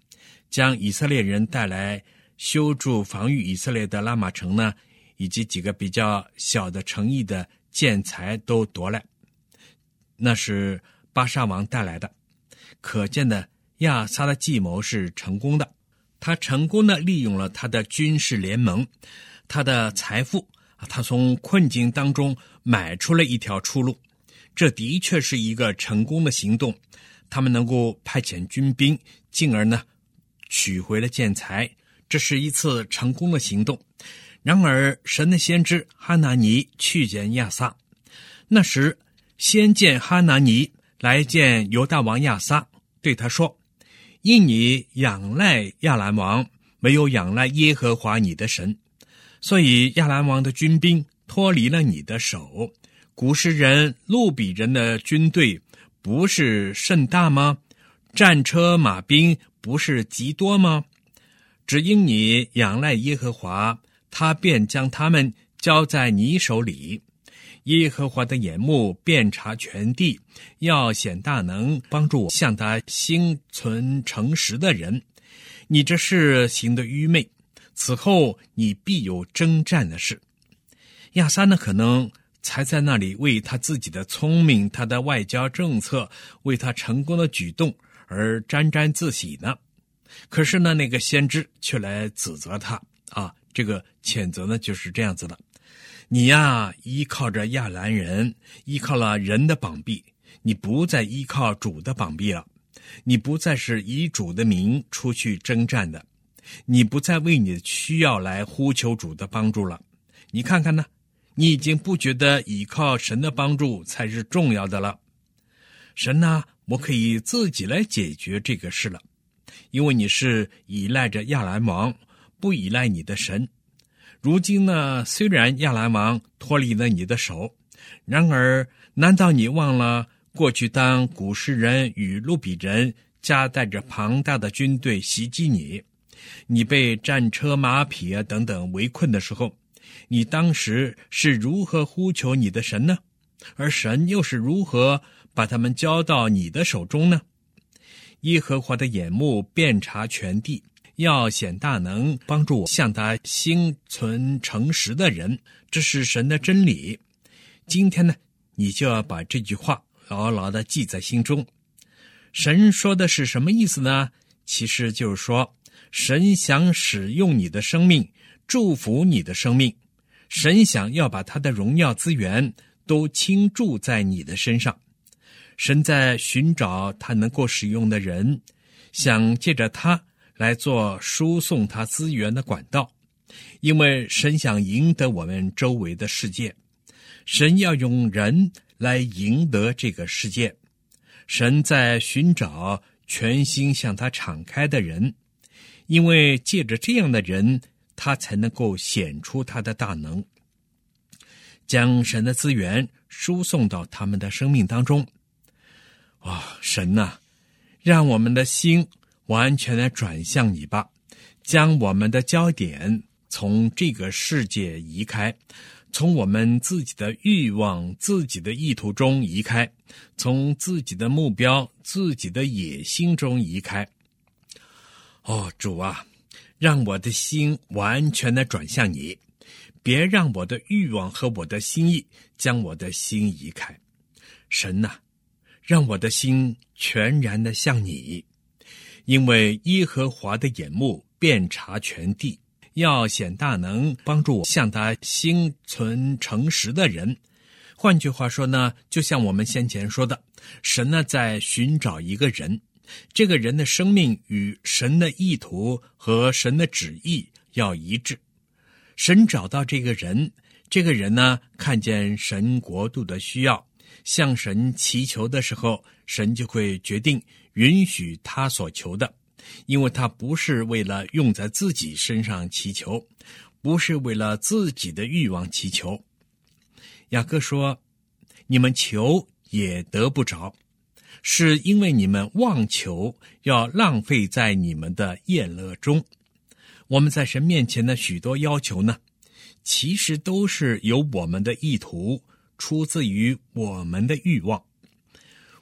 将以色列人带来修筑防御以色列的拉玛城呢，以及几个比较小的城邑的建材都夺来，那是巴沙王带来的。可见的亚撒的计谋是成功的，他成功的利用了他的军事联盟，他的财富，他从困境当中买出了一条出路。这的确是一个成功的行动，他们能够派遣军兵，进而呢取回了建材，这是一次成功的行动。然而神的先知哈拿尼去见亚撒，那时先见哈拿尼来见犹大王亚撒，对他说，因你仰赖亚兰王，没有仰赖耶和华你的神，所以亚兰王的军兵脱离了你的手。古时人路比人的军队不是甚大吗？战车马兵不是极多吗？只因你仰赖耶和华，他便将他们交在你手里。耶和华的眼目遍察全地，要显大能，帮助我向他心存诚实的人。你这事行得愚昧，此后你必有征战的事。亚撒呢，可能才在那里为他自己的聪明，他的外交政策，为他成功的举动而沾沾自喜呢。可是呢，那个先知却来指责他这个谴责呢就是这样子的，你呀依靠着亚兰人，依靠了人的膀臂，你不再依靠主的膀臂了，你不再是以主的名出去征战的，你不再为你的需要来呼求主的帮助了。你看看呢，你已经不觉得依靠神的帮助才是重要的了。神呢，我可以自己来解决这个事了，因为你是依赖着亚兰王，不依赖你的神。如今呢，虽然亚兰王脱离了你的手，然而难道你忘了过去当古实人与路比人夹带着庞大的军队袭击你，你被战车马匹等等围困的时候，你当时是如何呼求你的神呢？而神又是如何把他们交到你的手中呢？耶和华的眼目遍察全地，要显大能，帮助我向他心存诚实的人，这是神的真理。今天呢，你就要把这句话牢牢地记在心中。神说的是什么意思呢？其实就是说，神想使用你的生命，祝福你的生命，神想要把他的荣耀资源都倾注在你的身上。神在寻找他能够使用的人，想借着他来做输送他资源的管道，因为神想赢得我们周围的世界，神要用人来赢得这个世界。神在寻找全心向他敞开的人，因为借着这样的人，他才能够显出他的大能，将神的资源输送到他们的生命当中。神啊，让我们的心完全的转向你吧，将我们的焦点从这个世界移开，从我们自己的欲望、自己的意图中移开，从自己的目标、自己的野心中移开。主啊，让我的心完全的转向你，别让我的欲望和我的心意将我的心移开。神啊，让我的心全然的向你，因为耶和华的眼目遍察全地，要显大能，帮助我向他心存诚实的人。换句话说呢，就像我们先前说的，神呢在寻找一个人，这个人的生命与神的意图和神的旨意要一致。神找到这个人，这个人呢看见神国度的需要，向神祈求的时候，神就会决定允许他所求的，因为他不是为了用在自己身上祈求，不是为了自己的欲望祈求。雅各说，你们求也得不着，是因为你们妄求，要浪费在你们的宴乐中。我们在神面前的许多要求呢，其实都是有我们的意图，出自于我们的欲望。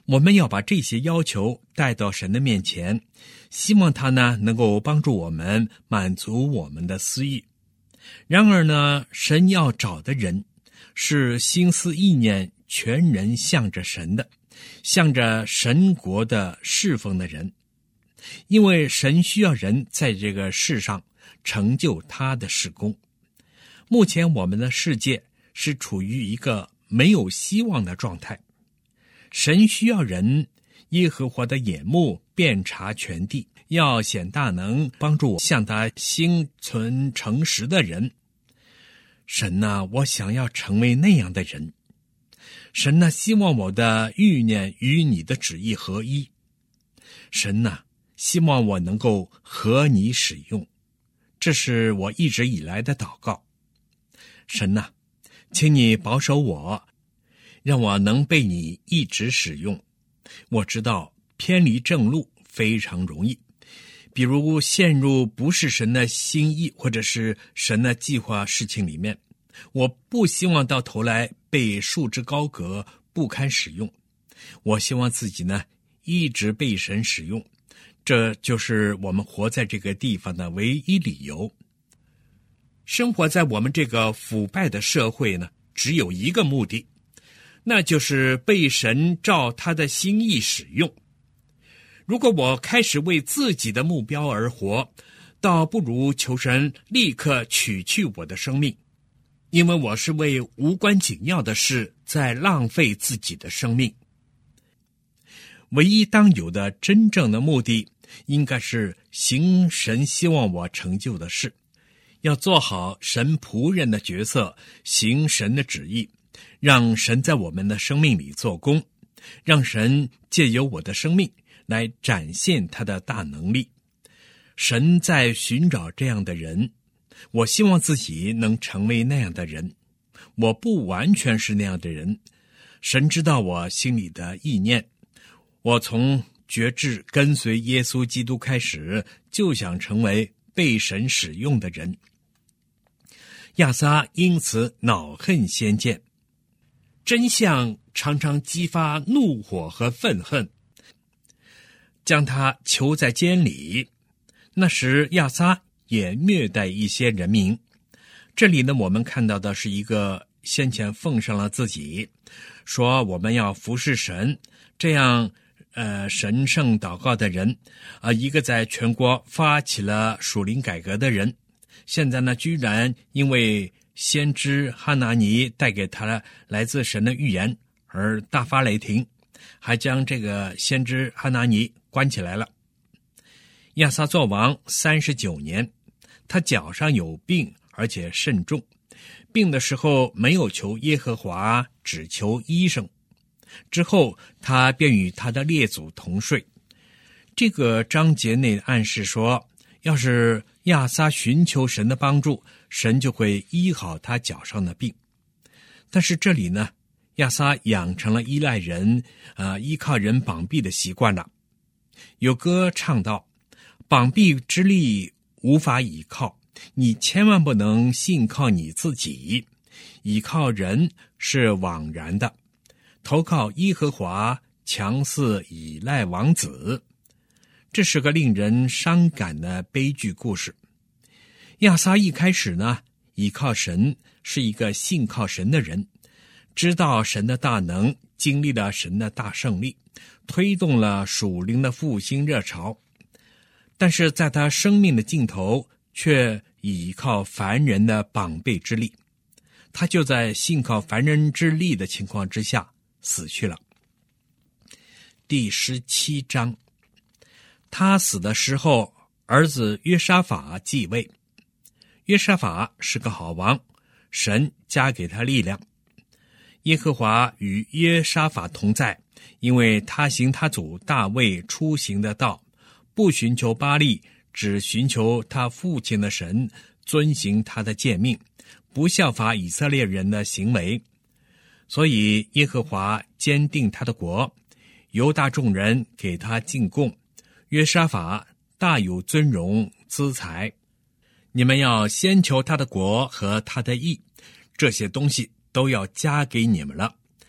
我们要把这些要求带到神的面前，希望他呢能够帮助我们满足我们的私欲。然而呢，神要找的人是心思意念全人向着神的，向着神国的侍奉的人。因为神需要人在这个世上成就他的事工。目前我们的世界是处于一个没有希望的状态，神需要人，耶和华的眼目遍察全地，要显大能，帮助向他心存诚实的人。神啊，我想要成为那样的人。神啊，希望我的欲念与你的旨意合一。神啊，希望我能够合你使用。这是我一直以来的祷告。神啊，请你保守我，让我能被你一直使用。我知道偏离正路非常容易，比如陷入不是神的心意或者是神的计划事情里面，我不希望到头来被束之高阁，不堪使用。我希望自己呢一直被神使用，这就是我们活在这个地方的唯一理由。生活在我们这个腐败的社会呢，只有一个目的，那就是被神照他的心意使用。如果我开始为自己的目标而活，倒不如求神立刻取去我的生命，因为我是为无关紧要的事在浪费自己的生命。唯一当有的真正的目的，应该是行神希望我成就的事，要做好神仆人的角色，行神的旨意，让神在我们的生命里做工，让神借由我的生命来展现他的大能力。神在寻找这样的人，我希望自己能成为那样的人。我不完全是那样的人，神知道我心里的意念。我从决志跟随耶稣基督开始，就想成为被神使用的人。亚撒因此恼恨先见，真相常常激发怒火和愤恨，将他囚在监里。那时亚撒也虐待一些人民。这里呢，我们看到的是一个先前奉上了自己，说我们要服侍神，这样神圣祷告的人，一个在全国发起了属灵改革的人，现在呢，居然因为先知哈拿尼带给他来自神的预言而大发雷霆，还将这个先知哈拿尼关起来了。亚撒作王39年，他脚上有病，而且甚重，病的时候没有求耶和华，只求医生。之后他便与他的列祖同睡。这个章节内暗示说，要是亚撒寻求神的帮助，神就会医好他脚上的病。但是这里呢，亚撒养成了依赖人依靠人膀臂的习惯了。有歌唱道，膀臂之力无法倚靠，你千万不能信靠你自己，倚靠人是枉然的，投靠耶和华，强似倚赖王子。这是个令人伤感的悲剧故事。亚撒一开始呢，倚靠神，是一个信靠神的人，知道神的大能，经历了神的大胜利，推动了属灵的复兴热潮。但是在他生命的尽头，却倚靠凡人的膀臂之力，他就在信靠凡人之力的情况之下死去了。第17章，他死的时候，儿子约沙法继位。约沙法是个好王，神加给他力量。耶和华与约沙法同在，因为他行他祖大卫出行的道，不寻求巴力，只寻求他父亲的神，遵行他的诫命，不效法以色列人的行为。所以耶和华坚定他的国，犹大众人给他进贡，约沙法大有尊荣资财。你们要先求他的国和他的义，这些东西都要加给你们了。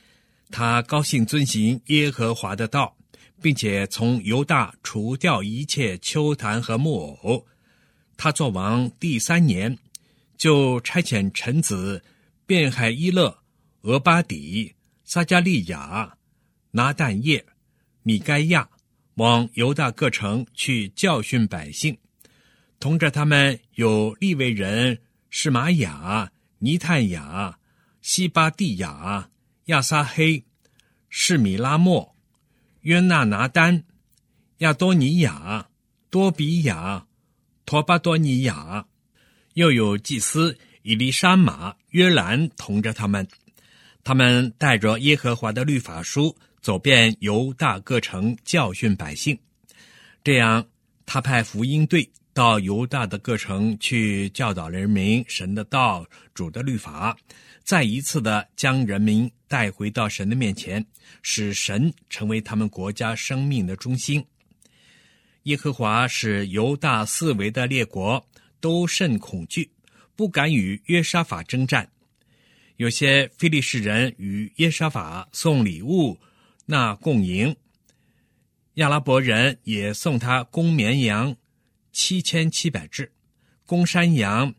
他高兴遵行耶和华的道，并且从犹大除掉一切丘坛和木偶。他作王第3年，就差遣臣子便海伊勒、俄巴底、撒加利亚、拿但业、米该亚往犹大各城去教训百姓。同着他们有利未人示玛雅、尼探雅、西巴蒂亚、亚撒黑、示米拉莫、约纳拿丹、亚多尼亚、多比亚、陀巴多尼亚，又有祭司以利沙玛、约兰同着他们。他们带着耶和华的律法书，走遍犹大各城教训百姓。这样，他派福音队到犹大的各城去教导人民神的道、主的律法，再一次的将人民带回到神的面前，使神成为他们国家生命的中心。耶和华使犹大四围的列国都甚恐惧，不敢与约沙法征战。有些非利士人与耶沙法送礼物纳贡银，亚拉伯人也送他公绵羊7700只，公山羊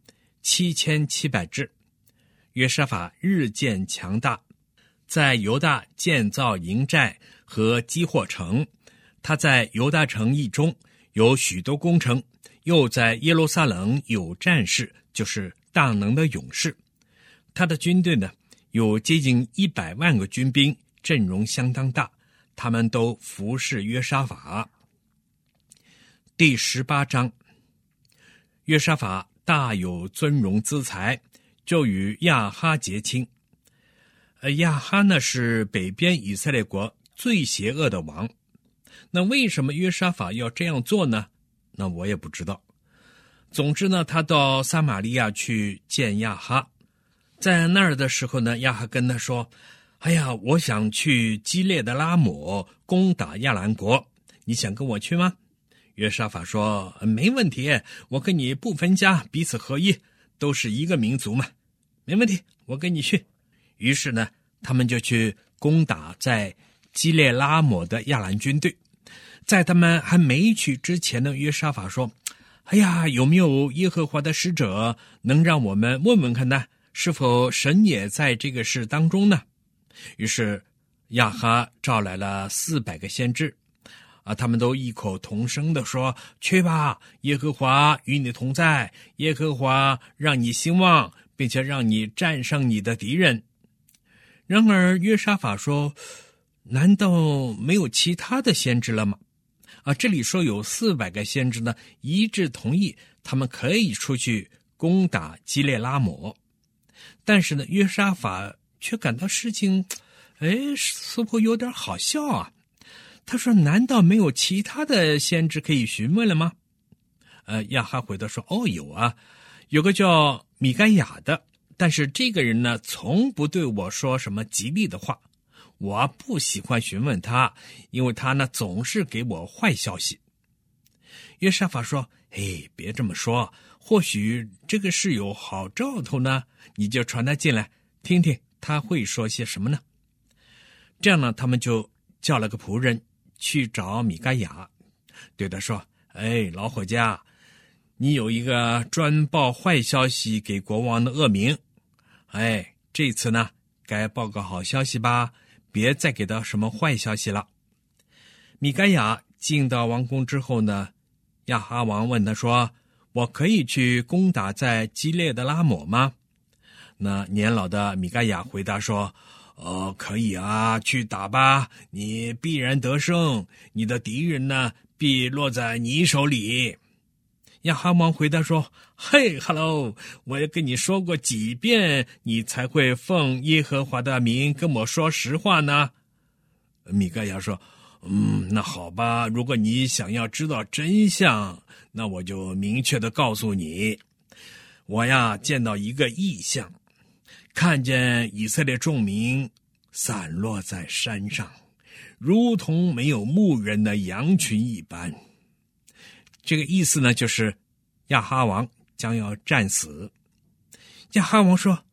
7700只。约沙法日渐强大，在犹大建造营寨和积货城。他在犹大城邑中有许多工程，又在耶路撒冷有战士，就是大能的勇士。他的军队呢，有接近100万个军兵，阵容相当大，他们都服侍约沙法。第18章，约沙法大有尊荣资财，就与亚哈结亲。亚哈呢，是北边以色列国最邪恶的王。那为什么约沙法要这样做呢？那我也不知道。总之呢，他到撒玛利亚去见亚哈。在那儿的时候呢，亚哈跟他说，哎呀，我想去基列的拉姆攻打亚兰国，你想跟我去吗？约沙法说，没问题，我跟你不分家，彼此合一，都是一个民族嘛，没问题，我跟你去。于是呢，他们就去攻打在基列拉姆的亚兰军队。在他们还没去之前呢，约沙法说，哎呀，有没有耶和华的使者能让我们问问看呢？是否神也在这个事当中呢？于是亚哈召来了400个先知，他们都异口同声地说，去吧，耶和华与你同在，耶和华让你兴旺，并且让你战胜你的敌人。然而约沙法说，难道没有其他的先知了吗？这里说有400个先知呢，一致同意他们可以出去攻打基列拉姆。但是呢，约沙法却感到事情似乎有点好笑啊。他说，难道没有其他的先知可以询问了吗？亚哈回答说，有啊，有个叫米该亚的，但是这个人呢，从不对我说什么吉利的话，我不喜欢询问他，因为他呢总是给我坏消息。约沙法说，别这么说，或许这个事有好兆头呢，你就传他进来，听听他会说些什么呢？这样呢，他们就叫了个仆人去找米该亚，对他说，老伙计，你有一个专报坏消息给国王的恶名，这次呢该报个好消息吧，别再给他什么坏消息了。米该亚进到王宫之后呢，亚哈王问他说，我可以去攻打在基列的拉姆吗？那年老的米该亚回答说，可以啊，去打吧，你必然得胜，你的敌人呢必落在你手里。亚哈王回答说，hello， 我也跟你说过几遍，你才会奉耶和华的名跟我说实话呢？米该亚说，那好吧，如果你想要知道真相，那我就明确的告诉你，我呀见到一个异象，看见以色列众民散落在山上，如同没有牧人的羊群一般。这个意思呢，就是亚哈王将要战死。亚哈王说，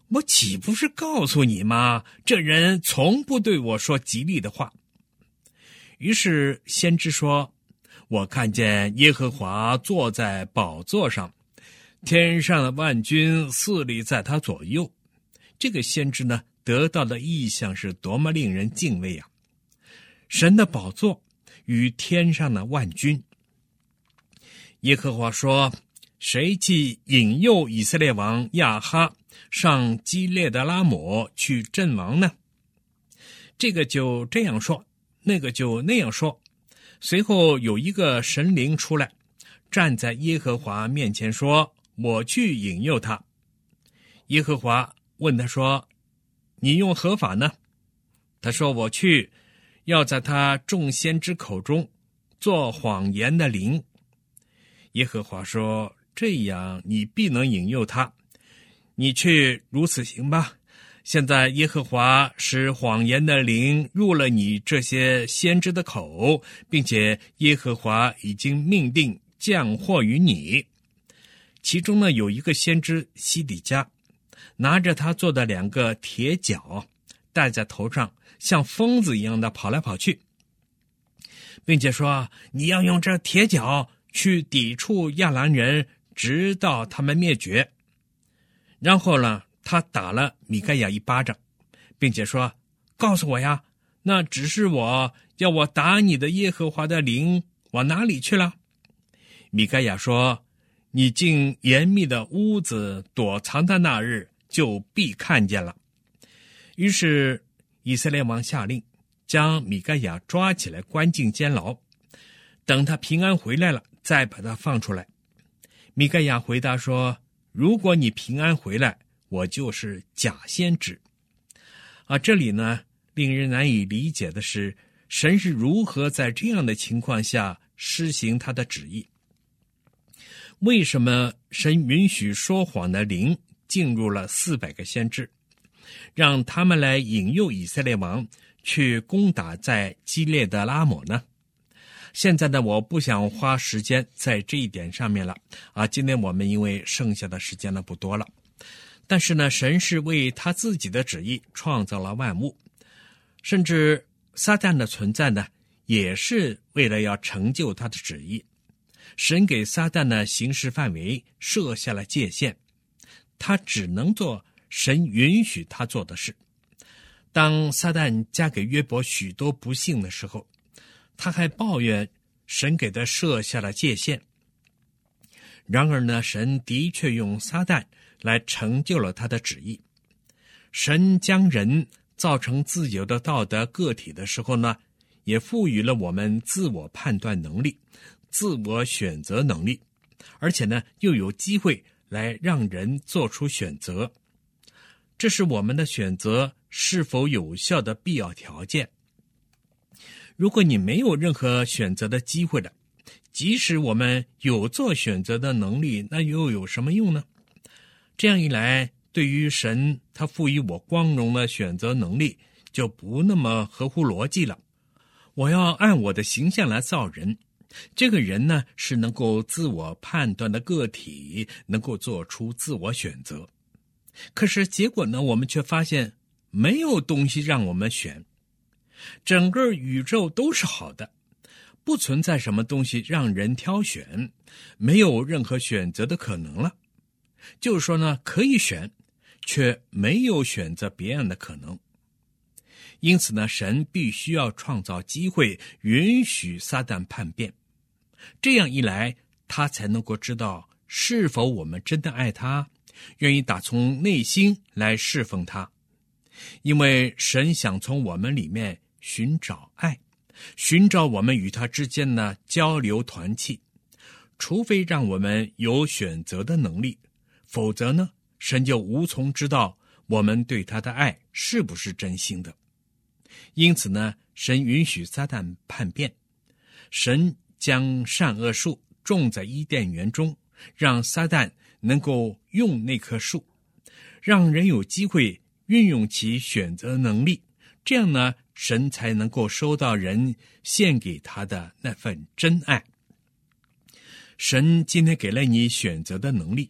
我岂不是告诉你吗？这人从不对我说吉利的话。于是先知说，我看见耶和华坐在宝座上，天上的万军侍立在他左右。这个先知呢，得到的意象是多么令人敬畏啊！神的宝座与天上的万军。耶和华说，谁去引诱以色列王亚哈上基列的拉抹去阵亡呢？这个就这样说，那个就那样说。随后有一个神灵出来，站在耶和华面前说，我去引诱他。耶和华问他说，你用何法呢？他说，我去，要在他众先知口中做谎言的灵。耶和华说，这样你必能引诱他，你去如此行吧。现在耶和华使谎言的灵入了你这些先知的口，并且耶和华已经命定降祸于你。其中呢，有一个先知西底家，拿着他做的2个铁角戴在头上，像疯子一样的跑来跑去，并且说，你要用这铁角去抵触亚兰人，直到他们灭绝。然后呢，他打了米该亚一巴掌，并且说，告诉我呀，那只是我要我打你的耶和华的灵往哪里去了？米该亚说，你进严密的屋子躲藏的那日，就必看见了。于是以色列王下令将米该亚抓起来关进监牢，等他平安回来了，再把他放出来。米该亚回答说，如果你平安回来，我就是假先知。这里呢，令人难以理解的是，神是如何在这样的情况下施行他的旨意。为什么神允许说谎的灵进入了400个先知，让他们来引诱以色列王去攻打在基列的拉抹呢？现在呢，我不想花时间在这一点上面了今天我们因为剩下的时间呢不多了。但是呢，神是为他自己的旨意创造了万物，甚至撒旦的存在呢，也是为了要成就他的旨意。神给撒旦的行事范围设下了界限，他只能做神允许他做的事。当撒旦加给约伯许多不幸的时候，他还抱怨神给他设下了界限。然而呢，神的确用撒旦来成就了他的旨意。神将人造成自由的道德个体的时候呢，也赋予了我们自我判断能力、自我选择能力，而且呢，又有机会来让人做出选择。这是我们的选择是否有效的必要条件。如果你没有任何选择的机会了，即使我们有做选择的能力，那又有什么用呢？这样一来，对于神他赋予我光荣的选择能力，就不那么合乎逻辑了。我要按我的形象来造人，这个人呢，是能够自我判断的个体，能够做出自我选择。可是结果呢，我们却发现没有东西让我们选。整个宇宙都是好的，不存在什么东西让人挑选，没有任何选择的可能了。就是说呢，可以选，却没有选择别样的可能。因此呢，神必须要创造机会，允许撒旦叛变。这样一来，他才能够知道是否我们真的爱他，愿意打从内心来侍奉他。因为神想从我们里面寻找爱，寻找我们与他之间的交流团契。除非让我们有选择的能力，否则呢，神就无从知道我们对他的爱是不是真心的。因此呢，神允许撒旦叛变，神将善恶树种在伊甸园中，让撒旦能够用那棵树，让人有机会运用其选择能力，这样呢，神才能够收到人献给他的那份真爱。神今天给了你选择的能力，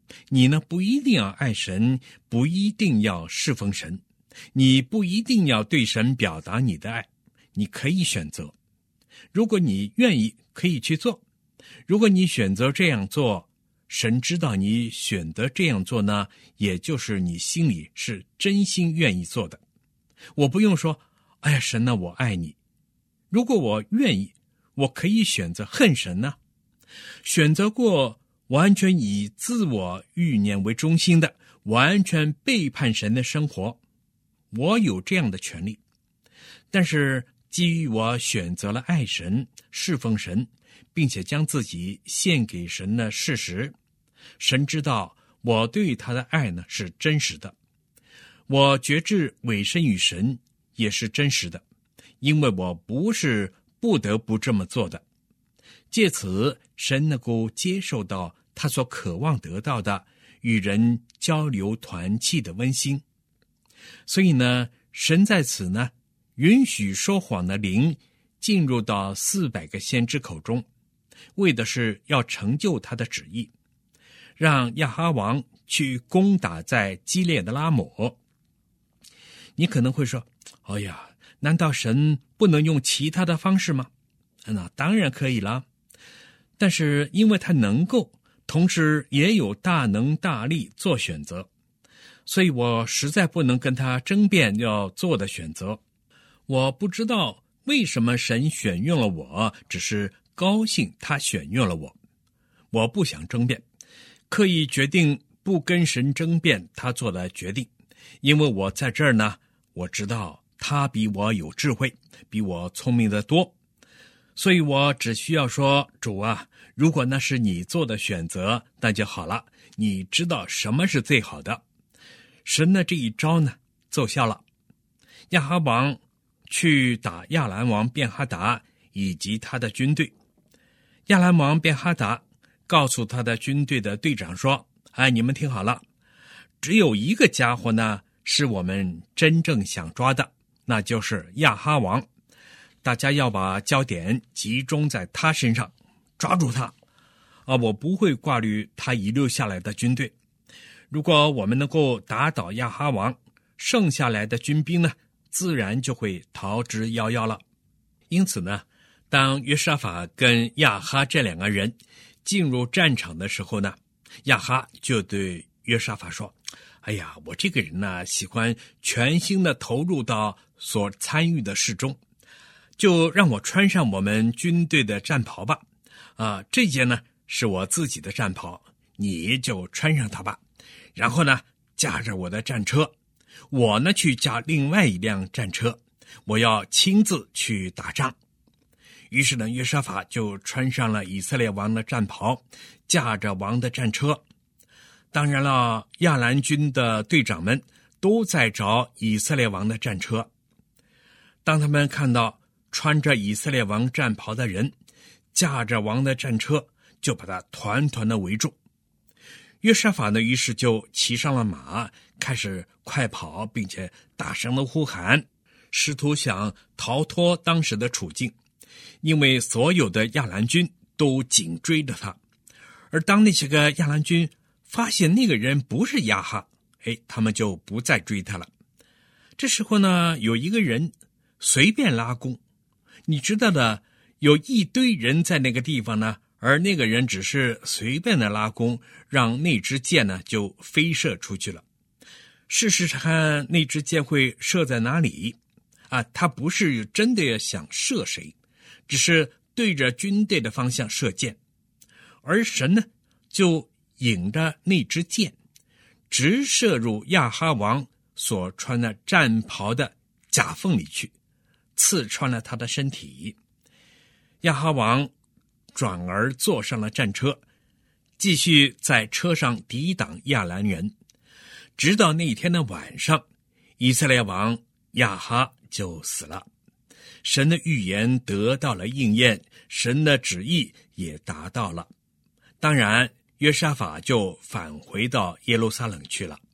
你呢不一定要爱神，不一定要侍奉神，你不一定要对神表达你的爱，你可以选择。如果你愿意，可以去做。如果你选择这样做，神知道你选择这样做呢，也就是你心里是真心愿意做的。我不用说，哎呀，神呢，我爱你。如果我愿意，我可以选择恨神呢，选择过完全以自我欲念为中心的，完全背叛神的生活，我有这样的权利。但是基于我选择了爱神、侍奉神，并且将自己献给神的事实，神知道我对他的爱呢是真实的，我觉知委身于神也是真实的，因为我不是不得不这么做的。借此，神能够接受到他所渴望得到的与人交流团契的温馨。所以呢，神在此呢允许说谎的灵进入到400个先知口中，为的是要成就他的旨意，让亚哈王去攻打在基列的拉抹。你可能会说，哎呀，难道神不能用其他的方式吗？那当然可以了，但是因为他能够，同时也有大能大力做选择，所以我实在不能跟他争辩要做的选择。我不知道为什么神选用了我，只是高兴他选用了我。我不想争辩，刻意决定不跟神争辩他做的决定，因为我在这儿呢，我知道他比我有智慧，比我聪明得多，所以我只需要说，主啊，如果那是你做的选择，那就好了，你知道什么是最好的。神的这一招呢奏效了，亚哈王去打亚兰王便哈达以及他的军队。亚兰王便哈达告诉他的军队的队长说，哎，你们听好了，只有一个家伙呢是我们真正想抓的，那就是亚哈王。大家要把焦点集中在他身上，抓住他。我不会挂虑他遗留下来的军队。如果我们能够打倒亚哈王，剩下来的军兵呢，自然就会逃之夭夭了。因此呢，当约沙法跟亚哈这2个人进入战场的时候呢，亚哈就对约沙法说，哎呀，我这个人呢，喜欢全心的投入到所参与的事中，就让我穿上我们军队的战袍吧。这件呢是我自己的战袍，你就穿上它吧。然后呢，驾着我的战车，我呢去驾另外一辆战车，我要亲自去打仗。于是呢，约沙法就穿上了以色列王的战袍，驾着王的战车。当然了，亚兰军的队长们都在找以色列王的战车。当他们看到穿着以色列王战袍的人驾着王的战车，就把他团团的围住。约沙法呢，于是就骑上了马，开始快跑，并且大声的呼喊，试图想逃脱当时的处境，因为所有的亚兰军都紧追着他。而当那些个亚兰军发现那个人不是亚哈，他们就不再追他了。这时候呢，有一个人随便拉弓，你知道的，有一堆人在那个地方呢，而那个人只是随便的拉弓，让那支箭呢就飞射出去了。试试看那支箭会射在哪里他不是真的想射谁，只是对着军队的方向射箭。而神呢，就引着那支箭直射入亚哈王所穿的战袍的甲缝里去，刺穿了他的身体。亚哈王转而坐上了战车，继续在车上抵挡亚兰人，直到那天的晚上，以色列王亚哈就死了。神的预言得到了应验，神的旨意也达到了。当然，约沙法就返回到耶路撒冷去了。